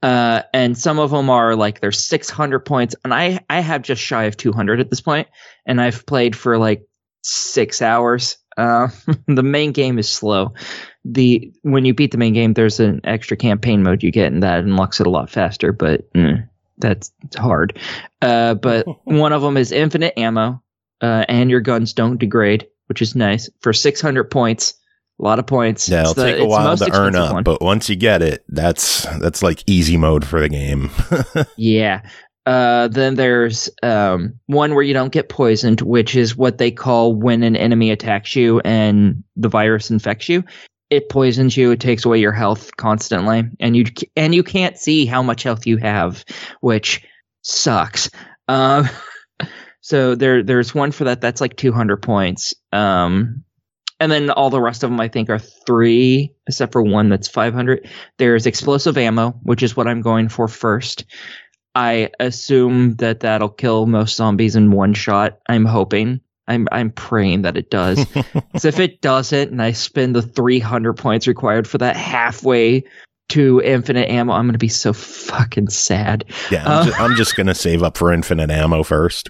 Speaker 4: And some of them are like they're 600 points, and I have just shy of 200 at this point, and I've played for like 6 hours. The main game is slow. When you beat the main game, there's an extra campaign mode you get, and that unlocks it a lot faster, but that's hard. But one of them is infinite ammo, and your guns don't degrade, which is nice for 600 points. A lot of points.
Speaker 2: Yeah, it'll take a while to earn up, but once you get it, that's like easy mode for the game.
Speaker 4: Yeah. Then there's one where you don't get poisoned, which is what they call when an enemy attacks you and the virus infects you. It poisons you. It takes away your health constantly, and you can't see how much health you have, which sucks. So there's one for that. That's like 200 points. And then all the rest of them, I think, are 3, except for one that's 500. There's explosive ammo, which is what I'm going for first. I assume that that'll kill most zombies in one shot. I'm hoping. I'm praying that it does. Because if it doesn't, and I spend the 300 points required for that halfway to infinite ammo, I'm going to be so fucking sad.
Speaker 2: Yeah, I'm just going to save up for infinite ammo first.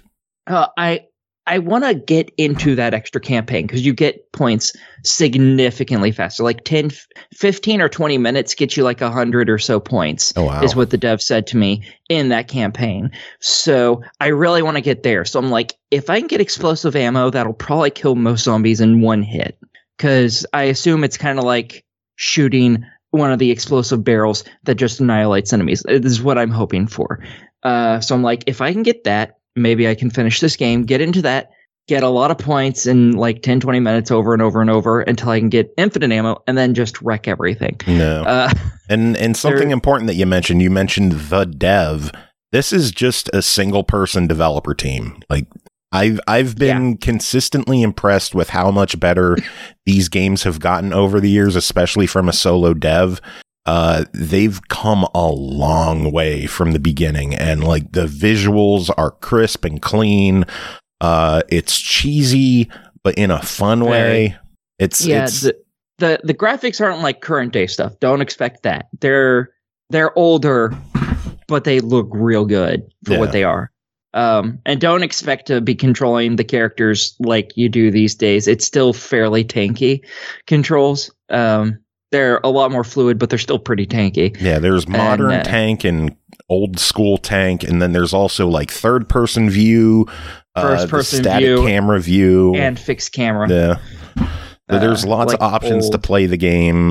Speaker 4: I want to get into that extra campaign because you get points significantly faster. Like 10, 15 or 20 minutes gets you like 100 or so points.
Speaker 2: Oh, wow.
Speaker 4: Is what the dev said to me in that campaign. So I really want to get there. So I'm like, if I can get explosive ammo, that'll probably kill most zombies in one hit. Because I assume it's kind of like shooting one of the explosive barrels that just annihilates enemies. This is what I'm hoping for. So I'm like, if I can get that, maybe I can finish this game, get into that, get a lot of points in like 10, 20 minutes over and over and over until I can get infinite ammo and then just wreck everything.
Speaker 2: No. And something important that you mentioned the dev. This is just a single person developer team. Like I've been consistently impressed with how much better these games have gotten over the years, especially from a solo dev. They've come a long way from the beginning, and like the visuals are crisp and clean. It's cheesy, but in a fun way. It's
Speaker 4: the graphics aren't like current day stuff. Don't expect that. They're older, but they look real good for what they are. And don't expect to be controlling the characters like you do these days. It's still fairly tanky controls. They're a lot more fluid, but they're still pretty tanky.
Speaker 2: Yeah, there's modern tank and old school tank, and then there's also like third person view,
Speaker 4: first person
Speaker 2: static
Speaker 4: view,
Speaker 2: camera view,
Speaker 4: and fixed camera.
Speaker 2: Yeah, so there's lots of options to play the game.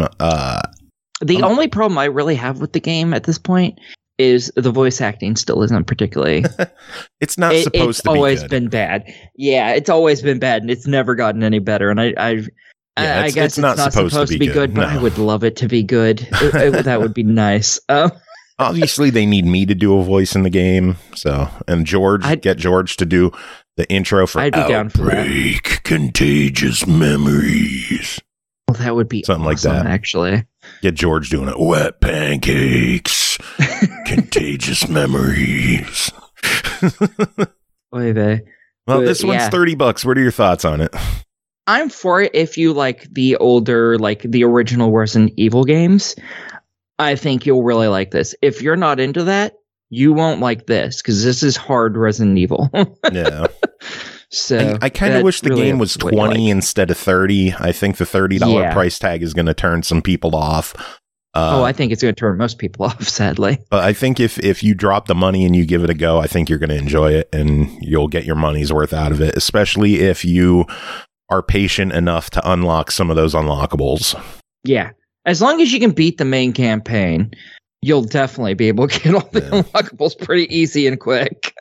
Speaker 4: The only problem I really have with the game at this point is the voice acting still isn't particularly.
Speaker 2: It's not supposed to be good.
Speaker 4: It's always been bad. Yeah, it's always been bad, and it's never gotten any better. And I guess it's not supposed to be good, but I would love it to be good. That would be nice.
Speaker 2: Obviously, they need me to do a voice in the game. So, and get George to do the intro for
Speaker 4: I'd be down for
Speaker 2: Outbreak, Contagious Memories.
Speaker 4: Well, that would be
Speaker 2: something
Speaker 4: awesome,
Speaker 2: like that.
Speaker 4: Actually,
Speaker 2: get George doing it. Wet pancakes, contagious memories. Well, this one's $30. What are your thoughts on it?
Speaker 4: I'm for it if you like the older, like the original Resident Evil games. I think you'll really like this. If you're not into that, you won't like this because this is hard Resident Evil.
Speaker 2: Yeah.
Speaker 4: So
Speaker 2: I kind of wish the game was 20 instead of 30. I think the $30 price tag is going to turn some people off.
Speaker 4: I think it's going to turn most people off, sadly.
Speaker 2: But I think if you drop the money and you give it a go, I think you're going to enjoy it and you'll get your money's worth out of it, especially if you are patient enough to unlock some of those unlockables.
Speaker 4: Yeah. As long as you can beat the main campaign, you'll definitely be able to get all the unlockables pretty easy and quick.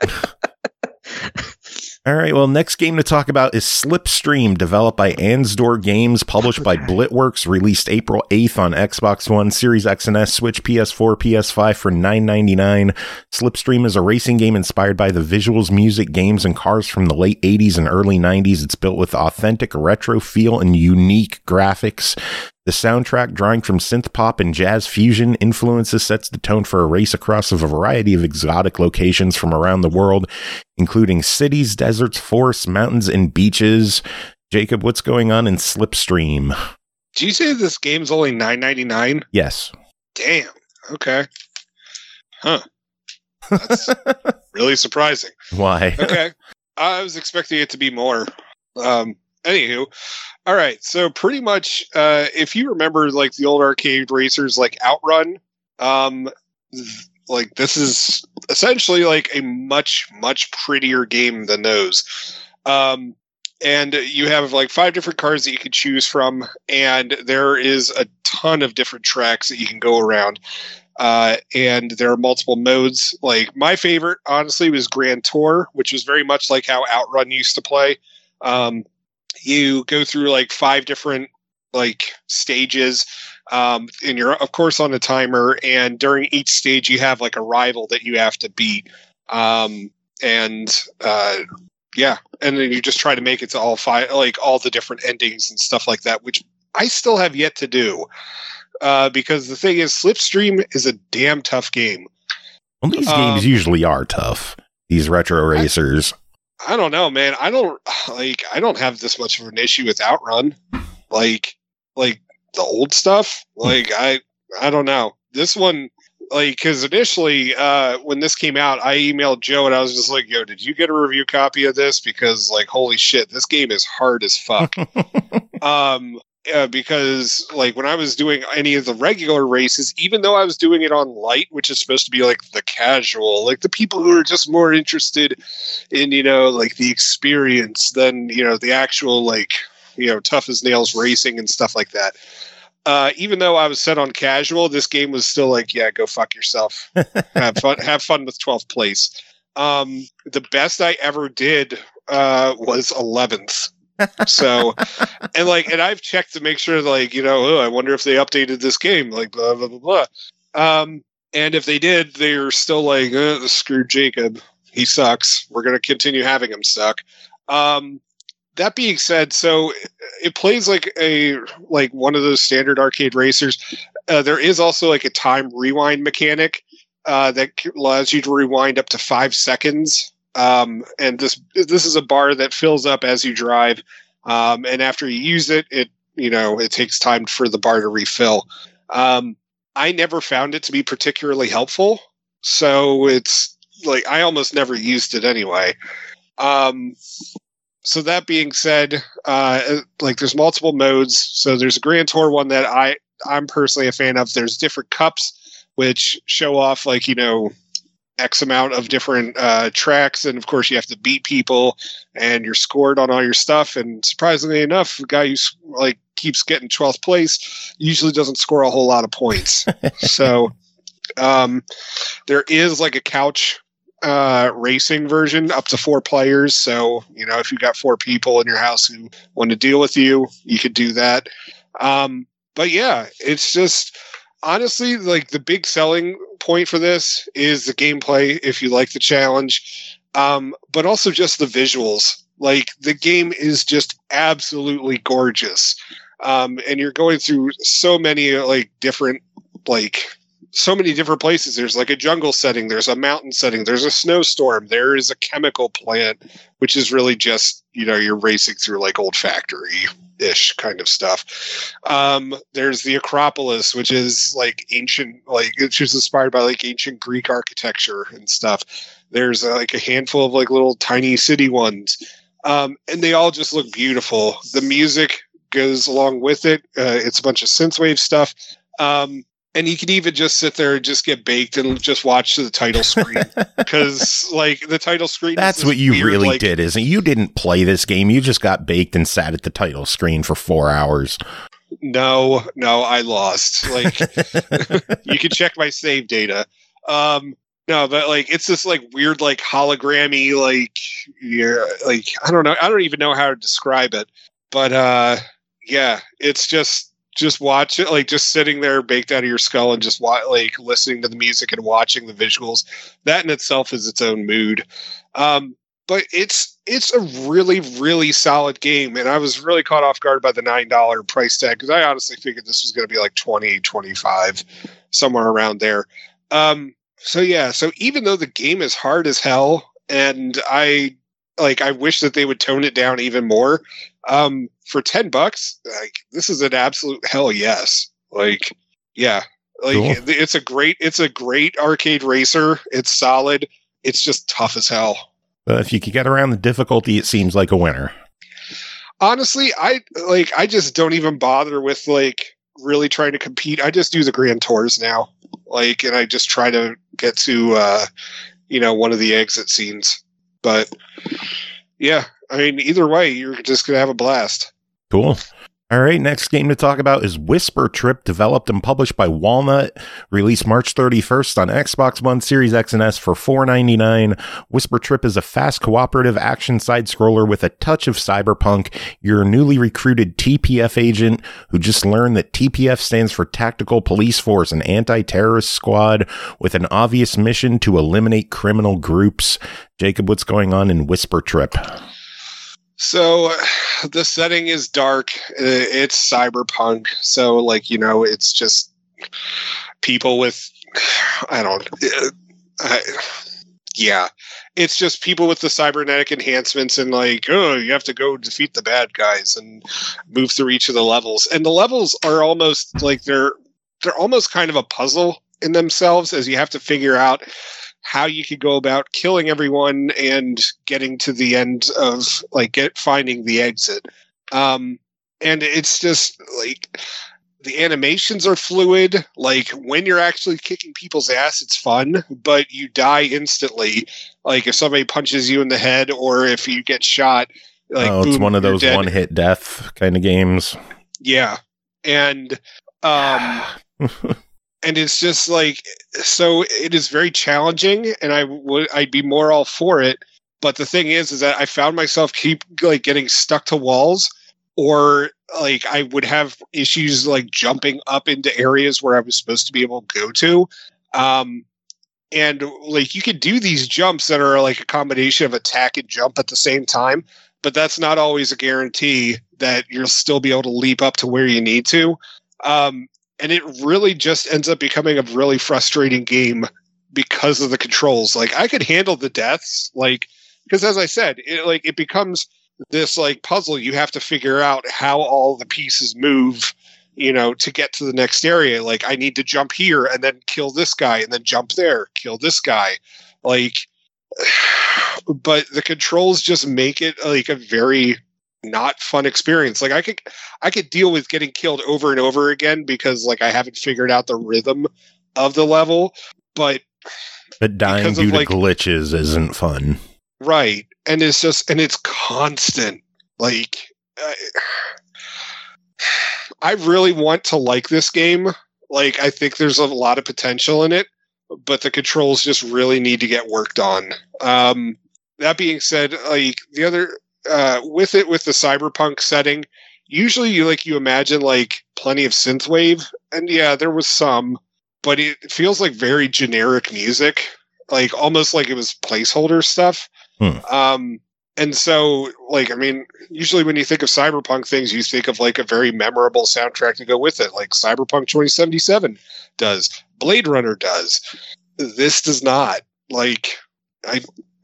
Speaker 2: All right, well, next game to talk about is Slipstream, developed by Ansdor Games, published by Blitworks, released April 8th on Xbox One, Series X and S, Switch, PS4, PS5 for $9.99. Slipstream is a racing game inspired by the visuals, music, games, and cars from the late 80s and early 90s. It's built with authentic retro feel and unique graphics. The soundtrack, drawing from synth pop and jazz fusion influences, sets the tone for a race across a variety of exotic locations from around the world, including cities, deserts, forests, mountains, and beaches. Jacob, what's going on in Slipstream?
Speaker 3: Did you say this game's only $9.99?
Speaker 2: Yes.
Speaker 3: Damn. Okay. Huh. That's really surprising.
Speaker 2: Why?
Speaker 3: Okay. I was expecting it to be more. Anywho. All right. So pretty much, if you remember like the old arcade racers like Outrun, like this is essentially like a much, much prettier game than those. And you have like 5 different cars that you can choose from, and there is a ton of different tracks that you can go around. And there are multiple modes. Like my favorite, honestly, was Grand Tour, which was very much like how Outrun used to play. You go through like 5 different like stages, and you're of course on a timer. And during each stage, you have like a rival that you have to beat. Yeah, and then you just try to make it to all 5, like all the different endings and stuff like that, which I still have yet to do. Because the thing is, Slipstream is a damn tough game.
Speaker 2: Well, these games usually are tough. These retro racers.
Speaker 3: I don't know, man. I don't have this much of an issue with Outrun. Like the old stuff. Like I don't know. This one, like, because initially when this came out, I emailed Joe and I was just like, "Yo, did you get a review copy of this? Because like, holy shit, this game is hard as fuck." Because like when I was doing any of the regular races, even though I was doing it on light, which is supposed to be like the casual, like the people who are just more interested in, like the experience than, the actual, like, tough as nails racing and stuff like that. Even though I was set on casual, this game was still like, yeah, go fuck yourself. Have fun with 12th place. The best I ever did was 11th. So, and I've checked to make sure, like, I wonder if they updated this game, like, blah, blah, blah, blah. And if they did, they're still like, screw Jacob. He sucks. We're going to continue having him suck. That being said, so it plays like one of those standard arcade racers. There is also like a time rewind mechanic that allows you to rewind up to 5 seconds. And this is a bar that fills up as you drive. And after you use it, it takes time for the bar to refill. I never found it to be particularly helpful. So it's like, I almost never used it anyway. So that being said, there's multiple modes. So there's a Grand Tour one that I'm personally a fan of. There's different cups, which show off X amount of different tracks, and of course you have to beat people, and you're scored on all your stuff. And surprisingly enough, the guy who keeps getting 12th place usually doesn't score a whole lot of points. So there is like a couch racing version up to 4 players. So if you got 4 people in your house who want to deal with you, you could do that. But yeah, it's just honestly like the big selling point for this is the gameplay, if you like the challenge, but also just the visuals. Like the game is just absolutely gorgeous, and you're going through so many different places. There's like a jungle setting, there's a mountain setting, there's a snowstorm, there is a chemical plant, which is really just you're racing through like old factory-ish kind of stuff. There's the Acropolis, which is like ancient, it's just inspired by like ancient Greek architecture and stuff. There's like a handful of like little tiny city ones, and they all just look beautiful. The music goes along with it. It's a bunch of synthwave stuff. And you can even just sit there and just get baked and just watch the title screen, because the title screen.
Speaker 2: That's what you weird, really did, isn't it? You didn't play this game. You just got baked and sat at the title screen for 4 hours.
Speaker 3: No, I lost. You can check my save data. No, but it's this weird hologrammy I don't know. I don't even know how to describe it. But yeah, it's just watch it, just sitting there baked out of your skull and just listening to the music and watching the visuals. That in itself is its own mood. But it's a really, really solid game. And I was really caught off guard by the $9 price tag, because I honestly figured this was going to be like $20, $25, somewhere around there. So yeah, so even though the game is hard as hell, and I wish that they would tone it down even more, for $10, this is an absolute hell yes. Yeah, Like
Speaker 2: Cool.
Speaker 3: it's a great arcade racer. It's solid. It's just tough as hell.
Speaker 2: If you could get around the difficulty, it seems like a winner.
Speaker 3: Honestly, I just don't even bother with like really trying to compete. I just do the Grand Tours now. Like, and I just try to get to one of the exit scenes. But yeah, I mean, either way, you're just gonna have a blast.
Speaker 2: Cool. All right, next game to talk about is Whisper Trip, developed and published by Walnut, released March 31st on Xbox One, Series X and S for $4.99. Whisper Trip is a fast cooperative action side-scroller with a touch of cyberpunk. You're a newly recruited TPF agent who just learned that TPF stands for Tactical Police Force, an anti-terrorist squad with an obvious mission to eliminate criminal groups. Jacob, what's going on in Whisper Trip?
Speaker 3: So the setting is dark. It's cyberpunk. So like, it's just people with, it's just people with the cybernetic enhancements and like, oh, you have to go defeat the bad guys and move through each of the levels. And the levels are almost like they're almost kind of a puzzle in themselves, as you have to figure out how you could go about killing everyone and getting to the end of finding the exit. And it's just like the animations are fluid. Like when you're actually kicking people's ass, it's fun, but you die instantly. Like if somebody punches you in the head or if you get shot, like,
Speaker 2: it's
Speaker 3: boom,
Speaker 2: one of those
Speaker 3: dead.
Speaker 2: one-hit death kind of games.
Speaker 3: Yeah. And, and it's just like, so it is very challenging, and I'd be more all for it. But the thing is that I found myself keep like getting stuck to walls, or like I would have issues like jumping up into areas where I was supposed to be able to go to. And like you could do these jumps that are like a combination of attack and jump at the same time, but that's not always a guarantee that you'll still be able to leap up to where you need to. And it really just ends up becoming a really frustrating game because of the controls. Like I could handle the deaths, like, because as I said, it becomes this like puzzle. You have to figure out how all the pieces move, to get to the next area. Like I need to jump here and then kill this guy and then jump there, kill this guy. Like, but the controls just make it like a very not fun experience. Like I could deal with getting killed over and over again because like I haven't figured out the rhythm of the level, but
Speaker 2: dying due to glitches isn't fun.
Speaker 3: Right. And it's constant. Like I really want to like this game. Like I think there's a lot of potential in it, but the controls just really need to get worked on. That being said, like the other with the cyberpunk setting, usually you imagine like plenty of synthwave, and yeah, there was some, but it feels like very generic music, like almost like it was placeholder stuff. And so like, I mean, usually when you think of cyberpunk things, you think of like a very memorable soundtrack to go with it, like Cyberpunk 2077 does, Blade Runner does. This does not. Like I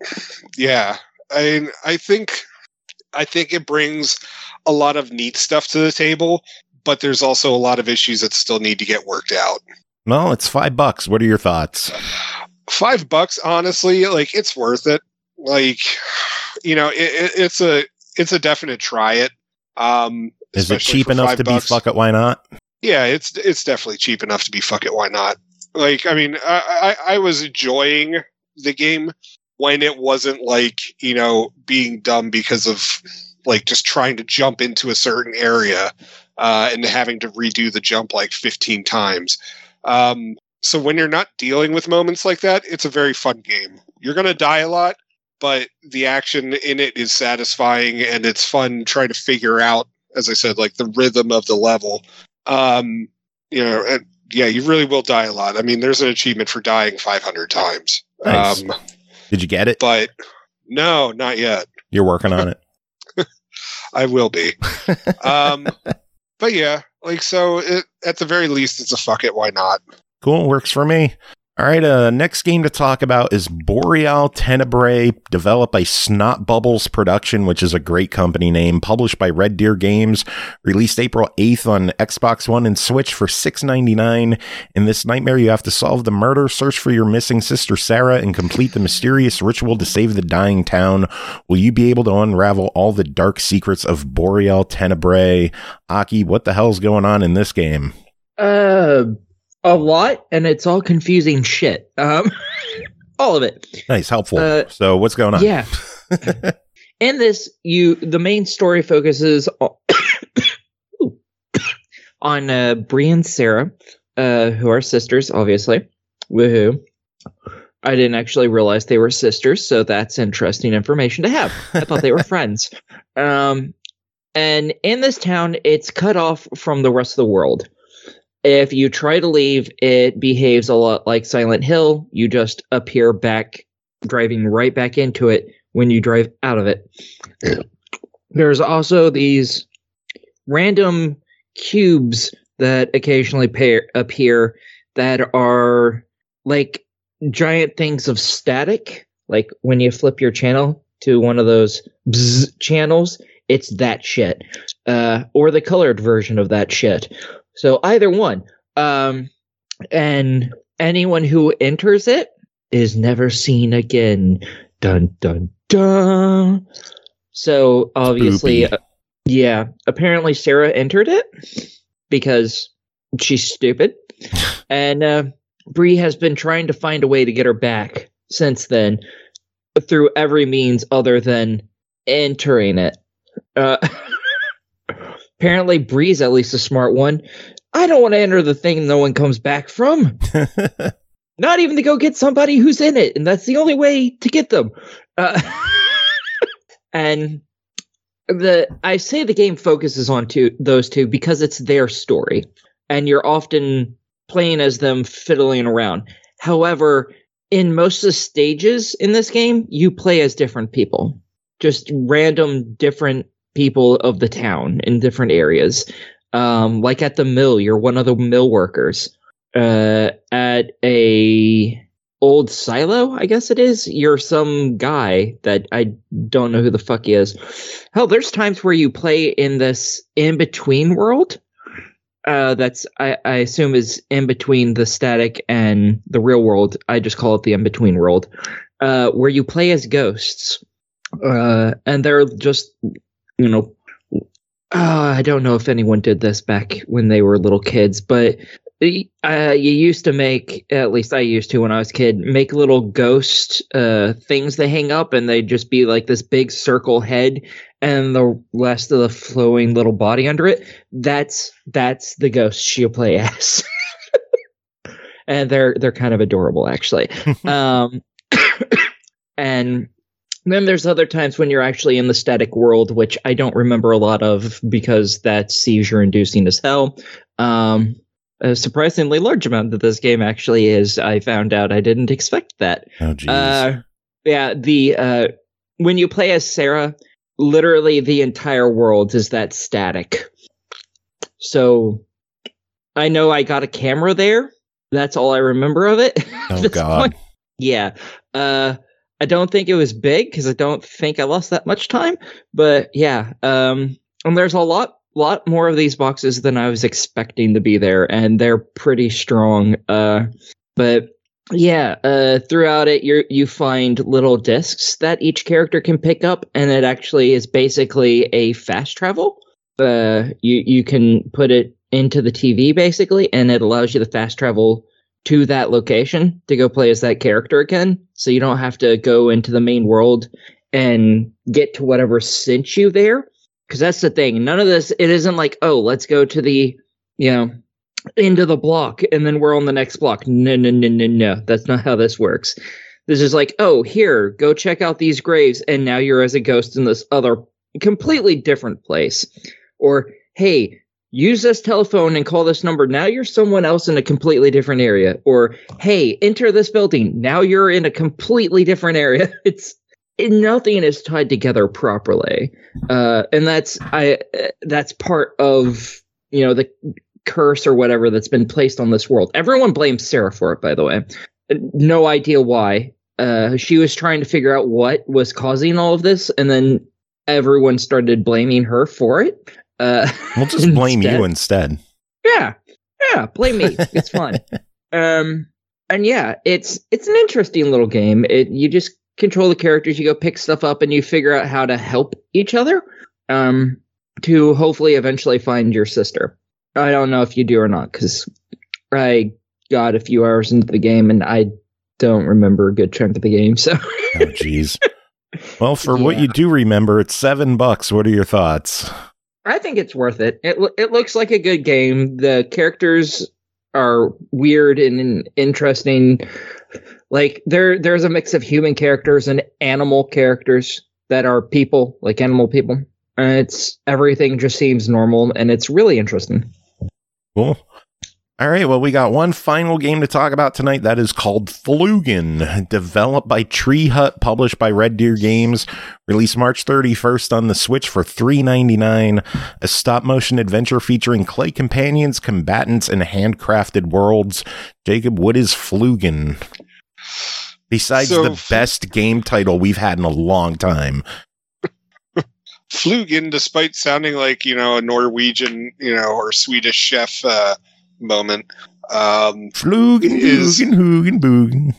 Speaker 3: think it brings a lot of neat stuff to the table, but there's also a lot of issues that still need to get worked out.
Speaker 2: Well, it's $5. What are your thoughts?
Speaker 3: $5, honestly, like it's worth it. Like, it's a definite try it.
Speaker 2: Is it cheap enough to be fuck it, why not?
Speaker 3: Yeah, it's definitely cheap enough to be fuck it, why not? Like, I mean, I was enjoying the game when it wasn't like, being dumb because of like just trying to jump into a certain area and having to redo the jump like 15 times. So when you're not dealing with moments like that, it's a very fun game. You're going to die a lot, but the action in it is satisfying and it's fun trying to figure out, as I said, like the rhythm of the level. And yeah, you really will die a lot. I mean, there's an achievement for dying 500 times.
Speaker 2: Nice. Did you get it?
Speaker 3: But no, not yet.
Speaker 2: You're working on it.
Speaker 3: I will be. But yeah, like, so at the very least, it's a fuck it, why not?
Speaker 2: Cool. Works for me. All right, next game to talk about is Boreal Tenebrae, developed by Snot Bubbles Production, which is a great company name, published by Red Deer Games, released April 8th on Xbox One and Switch for $6.99. In this nightmare, you have to solve the murder, search for your missing sister Sarah, and complete the mysterious ritual to save the dying town. Will you be able to unravel all the dark secrets of Boreal Tenebrae? Aki, what the hell's going on in this game?
Speaker 4: A lot, and it's all confusing shit. All of it.
Speaker 2: Nice, helpful. So what's going on?
Speaker 4: Yeah. In this, the main story focuses on Bree and Sarah, who are sisters, obviously. Woohoo. I didn't actually realize they were sisters, so that's interesting information to have. I thought they were friends. And in this town, it's cut off from the rest of the world. If you try to leave, it behaves a lot like Silent Hill. You just appear back, driving right back into it when you drive out of it. There's also these random cubes that occasionally appear that are like giant things of static. Like when you flip your channel to one of those bzz channels, it's that shit. Or the colored version of that shit. So either one, and anyone who enters it is never seen again. Dun, dun, dun. So obviously, apparently Sarah entered it because she's stupid. And Bree has been trying to find a way to get her back since then through every means other than entering it. Apparently, Bree's at least a smart one. I don't want to enter the thing no one comes back from. Not even to go get somebody who's in it, and that's the only way to get them. And I say the game focuses on those two because it's their story, and you're often playing as them fiddling around. However, in most of the stages in this game, you play as different people. Just random different people of the town in different areas. Like at the mill, you're one of the mill workers. At a old silo, I guess it is, you're some guy that I don't know who the fuck he is. Hell, there's times where you play in this in-between world. That's I assume is in between the static and the real world. I just call it the in-between world. Where you play as ghosts. And they're just, I don't know if anyone did this back when they were little kids, but you used to make, at least I used to when I was a kid, make little ghost things they hang up, and they'd just be like this big circle head and the rest of the flowing little body under it. That's the ghosts you play as. And they're kind of adorable, actually. And then there's other times when you're actually in the static world, which I don't remember a lot of because that's seizure-inducing as hell. A surprisingly large amount of this game actually is. I found out I didn't expect that.
Speaker 2: Oh, jeez.
Speaker 4: When you play as Sarah, literally the entire world is that static. So I know I got a camera there. That's all I remember of it.
Speaker 2: Oh, God.
Speaker 4: Point. Yeah. I don't think it was big because I don't think I lost that much time. But yeah, and there's a lot more of these boxes than I was expecting to be there, and they're pretty strong. But yeah, throughout it, you find little discs that each character can pick up, and it actually is basically a fast travel. You can put it into the TV basically, and it allows you to fast travel to that location to go play as that character again. So you don't have to go into the main world and get to whatever sent you there. Because that's the thing. None of this, it isn't like, oh, let's go to the, end of the block and then we're on the next block. No. That's not how this works. This is like, oh, here, go check out these graves. And now you're as a ghost in this other completely different place. Or, hey, use this telephone and call this number. Now you're someone else in a completely different area. Or, hey, enter this building. Now you're in a completely different area. Nothing is tied together properly. And that's part of, the curse or whatever that's been placed on this world. Everyone blames Sarah for it, by the way. no idea why. She was trying to figure out what was causing all of this, and then everyone started blaming her for it.
Speaker 2: We'll just blame you instead.
Speaker 4: Yeah, blame me. It's fun. And yeah, it's an interesting little game. You just control the characters, you go pick stuff up, and you figure out how to help each other to hopefully eventually find your sister. I don't know if you do or not, because I got a few hours into the game, and I don't remember a good chunk of the game. So,
Speaker 2: oh, jeez. Well, for what you do remember, it's $7. What are your thoughts?
Speaker 4: I think it's worth it. It looks like a good game. The characters are weird and interesting. Like there's a mix of human characters and animal characters that are people, like animal people. And everything just seems normal, and it's really interesting.
Speaker 2: Cool. All right, well, we got one final game to talk about tonight. That is called Flugen, developed by Tree Hut, published by Red Deer Games, released March 31st on the Switch for $3.99. A stop-motion adventure featuring clay companions, combatants, and handcrafted worlds. Jacob, what is Flugen? Besides the best game title we've had in a long time.
Speaker 3: Flugen, despite sounding like, a Norwegian, or Swedish chef moment.
Speaker 2: Flugen, Boogen.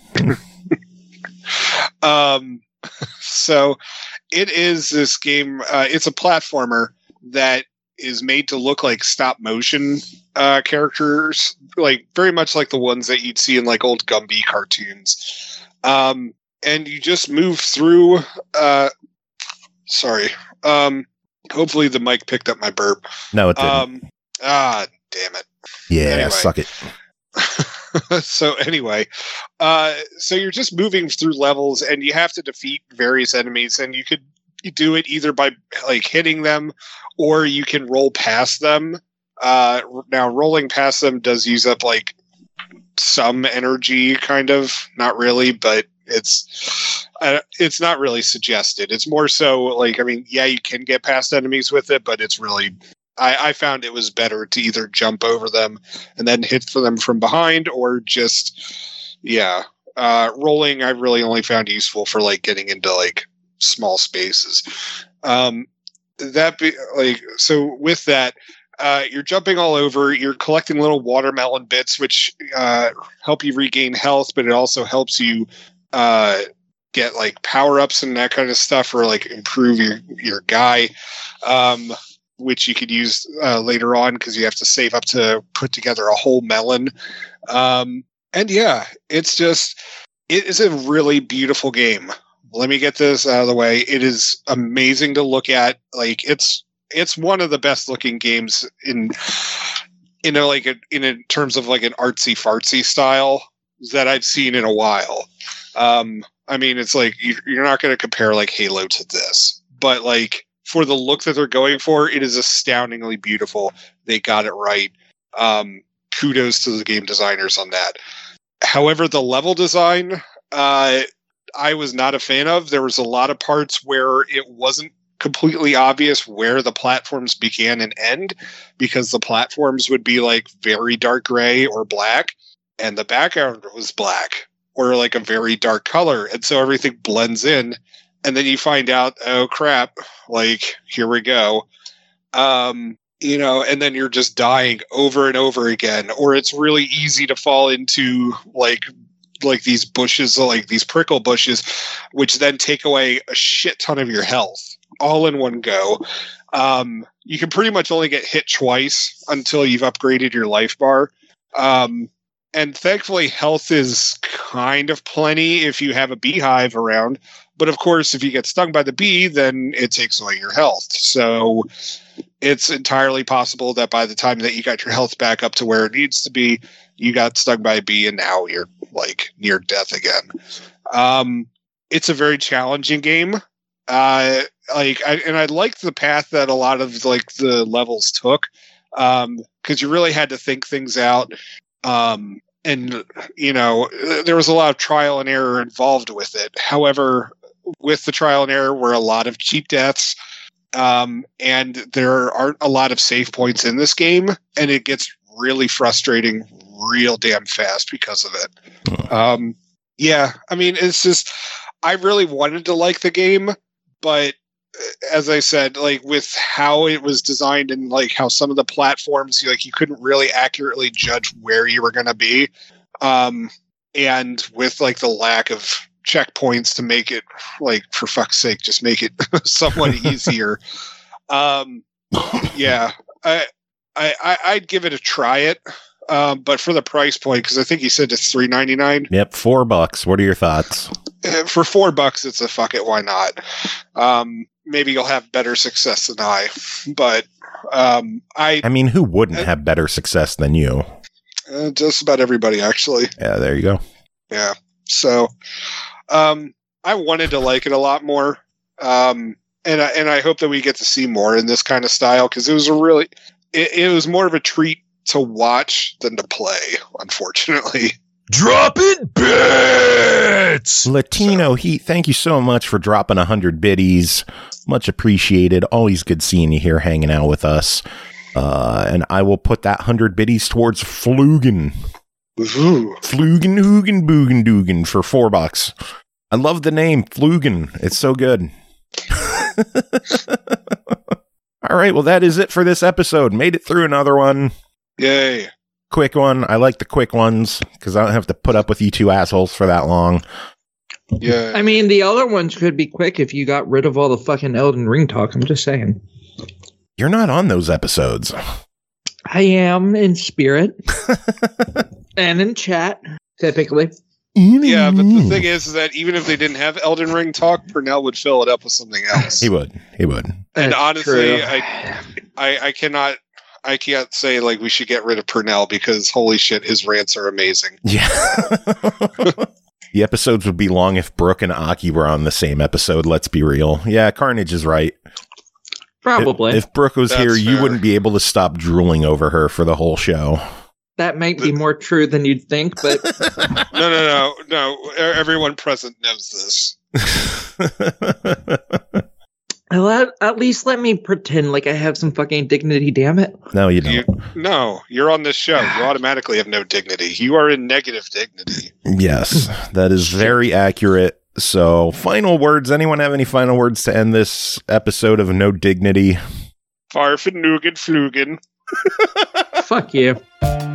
Speaker 3: So it is this game. It's a platformer that is made to look like stop motion characters, like very much like the ones that you'd see in like old Gumby cartoons. And you just move through. Sorry. Hopefully the mic picked up my burp.
Speaker 2: No, it didn't.
Speaker 3: Damn it.
Speaker 2: Yeah, anyway. Suck it.
Speaker 3: So anyway, so you're just moving through levels, and you have to defeat various enemies, and you do it either by like hitting them, or you can roll past them. Now rolling past them does use up like some energy, kind of, not really, but it's not really suggested. It's more so like, you can get past enemies with it, but it's really, I found it was better to either jump over them and then hit them from behind, or just, rolling I really only found useful for like getting into like small spaces. So with that, you're jumping all over, you're collecting little watermelon bits, which help you regain health, but it also helps you get like power-ups and that kind of stuff, or like improve your guy, which you could use later on, because you have to save up to put together a whole melon. And yeah, it is a really beautiful game. Let me get this out of the way. It is amazing to look at. Like it's one of the best looking games in terms of like an artsy fartsy style that I've seen in a while. It's like you're not going to compare like Halo to this, but like for the look that they're going for, it is astoundingly beautiful. They got it right. Kudos to the game designers on that. However, the level design, I was not a fan of. There was a lot of parts where it wasn't completely obvious where the platforms began and end, because the platforms would be like very dark gray or black, and the background was black or like a very dark color. And so everything blends in. And then you find out, oh crap, like here we go. And then you're just dying over and over again, or it's really easy to fall into like these bushes, like these prickle bushes, which then take away a shit ton of your health all in one go. You can pretty much only get hit twice until you've upgraded your life bar. And thankfully health is kind of plenty if you have a beehive around. But of course, if you get stung by the bee, then it takes away your health. So it's entirely possible that by the time that you got your health back up to where it needs to be, you got stung by a bee and now you're like near death again. It's a very challenging game. I liked the path that a lot of like the levels took, because you really had to think things out. And there was a lot of trial and error involved with it. However, with the trial and error were a lot of cheap deaths, and there aren't a lot of save points in this game, and it gets really frustrating real damn fast because of it. Yeah, I mean, it's just, I really wanted to like the game, but as I said, like with how it was designed and like how some of the platforms, like you couldn't really accurately judge where you were going to be. And with like the lack of checkpoints to make it, like, for fuck's sake, just make it somewhat easier. Yeah, I'd give it a try it. But for the price point, because I think he said it's $3.99.
Speaker 2: Yep, $4. What are your thoughts?
Speaker 3: For $4, it's a fuck it. Why not? Maybe you'll have better success than I. But I mean,
Speaker 2: who wouldn't have better success than you?
Speaker 3: Just about everybody, actually.
Speaker 2: Yeah, there you go.
Speaker 3: Yeah. So, I wanted to like it a lot more. And I hope that we get to see more in this kind of style, because it was it was more of a treat to watch than to play, unfortunately.
Speaker 1: Dropping bits!
Speaker 2: Latino Heat, thank you so much for dropping 100 biddies. Much appreciated. Always good seeing you here hanging out with us. And I will put that 100 biddies towards Flugen. Flugen, Hoogen, Boogen, Doogen for $4. I love the name, Flugen. It's so good. All right, well, that is it for this episode. Made it through another one.
Speaker 3: Yay.
Speaker 2: Quick one. I like the quick ones because I don't have to put up with you two assholes for that long.
Speaker 3: Yeah.
Speaker 4: I mean, the other ones could be quick if you got rid of all the fucking Elden Ring talk. I'm just saying.
Speaker 2: You're not on those episodes.
Speaker 4: I am in spirit and in chat, typically.
Speaker 3: Yeah, but the thing is that even if they didn't have Elden Ring talk, Purnell would fill it up with something else.
Speaker 2: He would.
Speaker 3: And
Speaker 4: That's
Speaker 3: honestly,
Speaker 4: true.
Speaker 3: I can't say like we should get rid of Purnell, because holy shit, his rants are amazing.
Speaker 2: Yeah. The episodes would be long if Brooke and Aki were on the same episode, let's be real. Yeah, Carnage is right.
Speaker 4: Probably.
Speaker 2: If Brooke was
Speaker 3: That's
Speaker 2: here, you
Speaker 3: fair.
Speaker 2: wuld be able to stop drooling over her for the whole show.
Speaker 4: That might be more true than you'd think, but
Speaker 3: No. Everyone present knows this.
Speaker 4: at least let me pretend like I have some fucking dignity, damn it.
Speaker 2: No, you don't.
Speaker 3: You're on this show. You automatically have no dignity. You are in negative dignity.
Speaker 2: Yes, that is very accurate. So, final words. Anyone have any final words to end this episode of No Dignity?
Speaker 3: Farfin Nugan Flugen.
Speaker 4: Fuck you.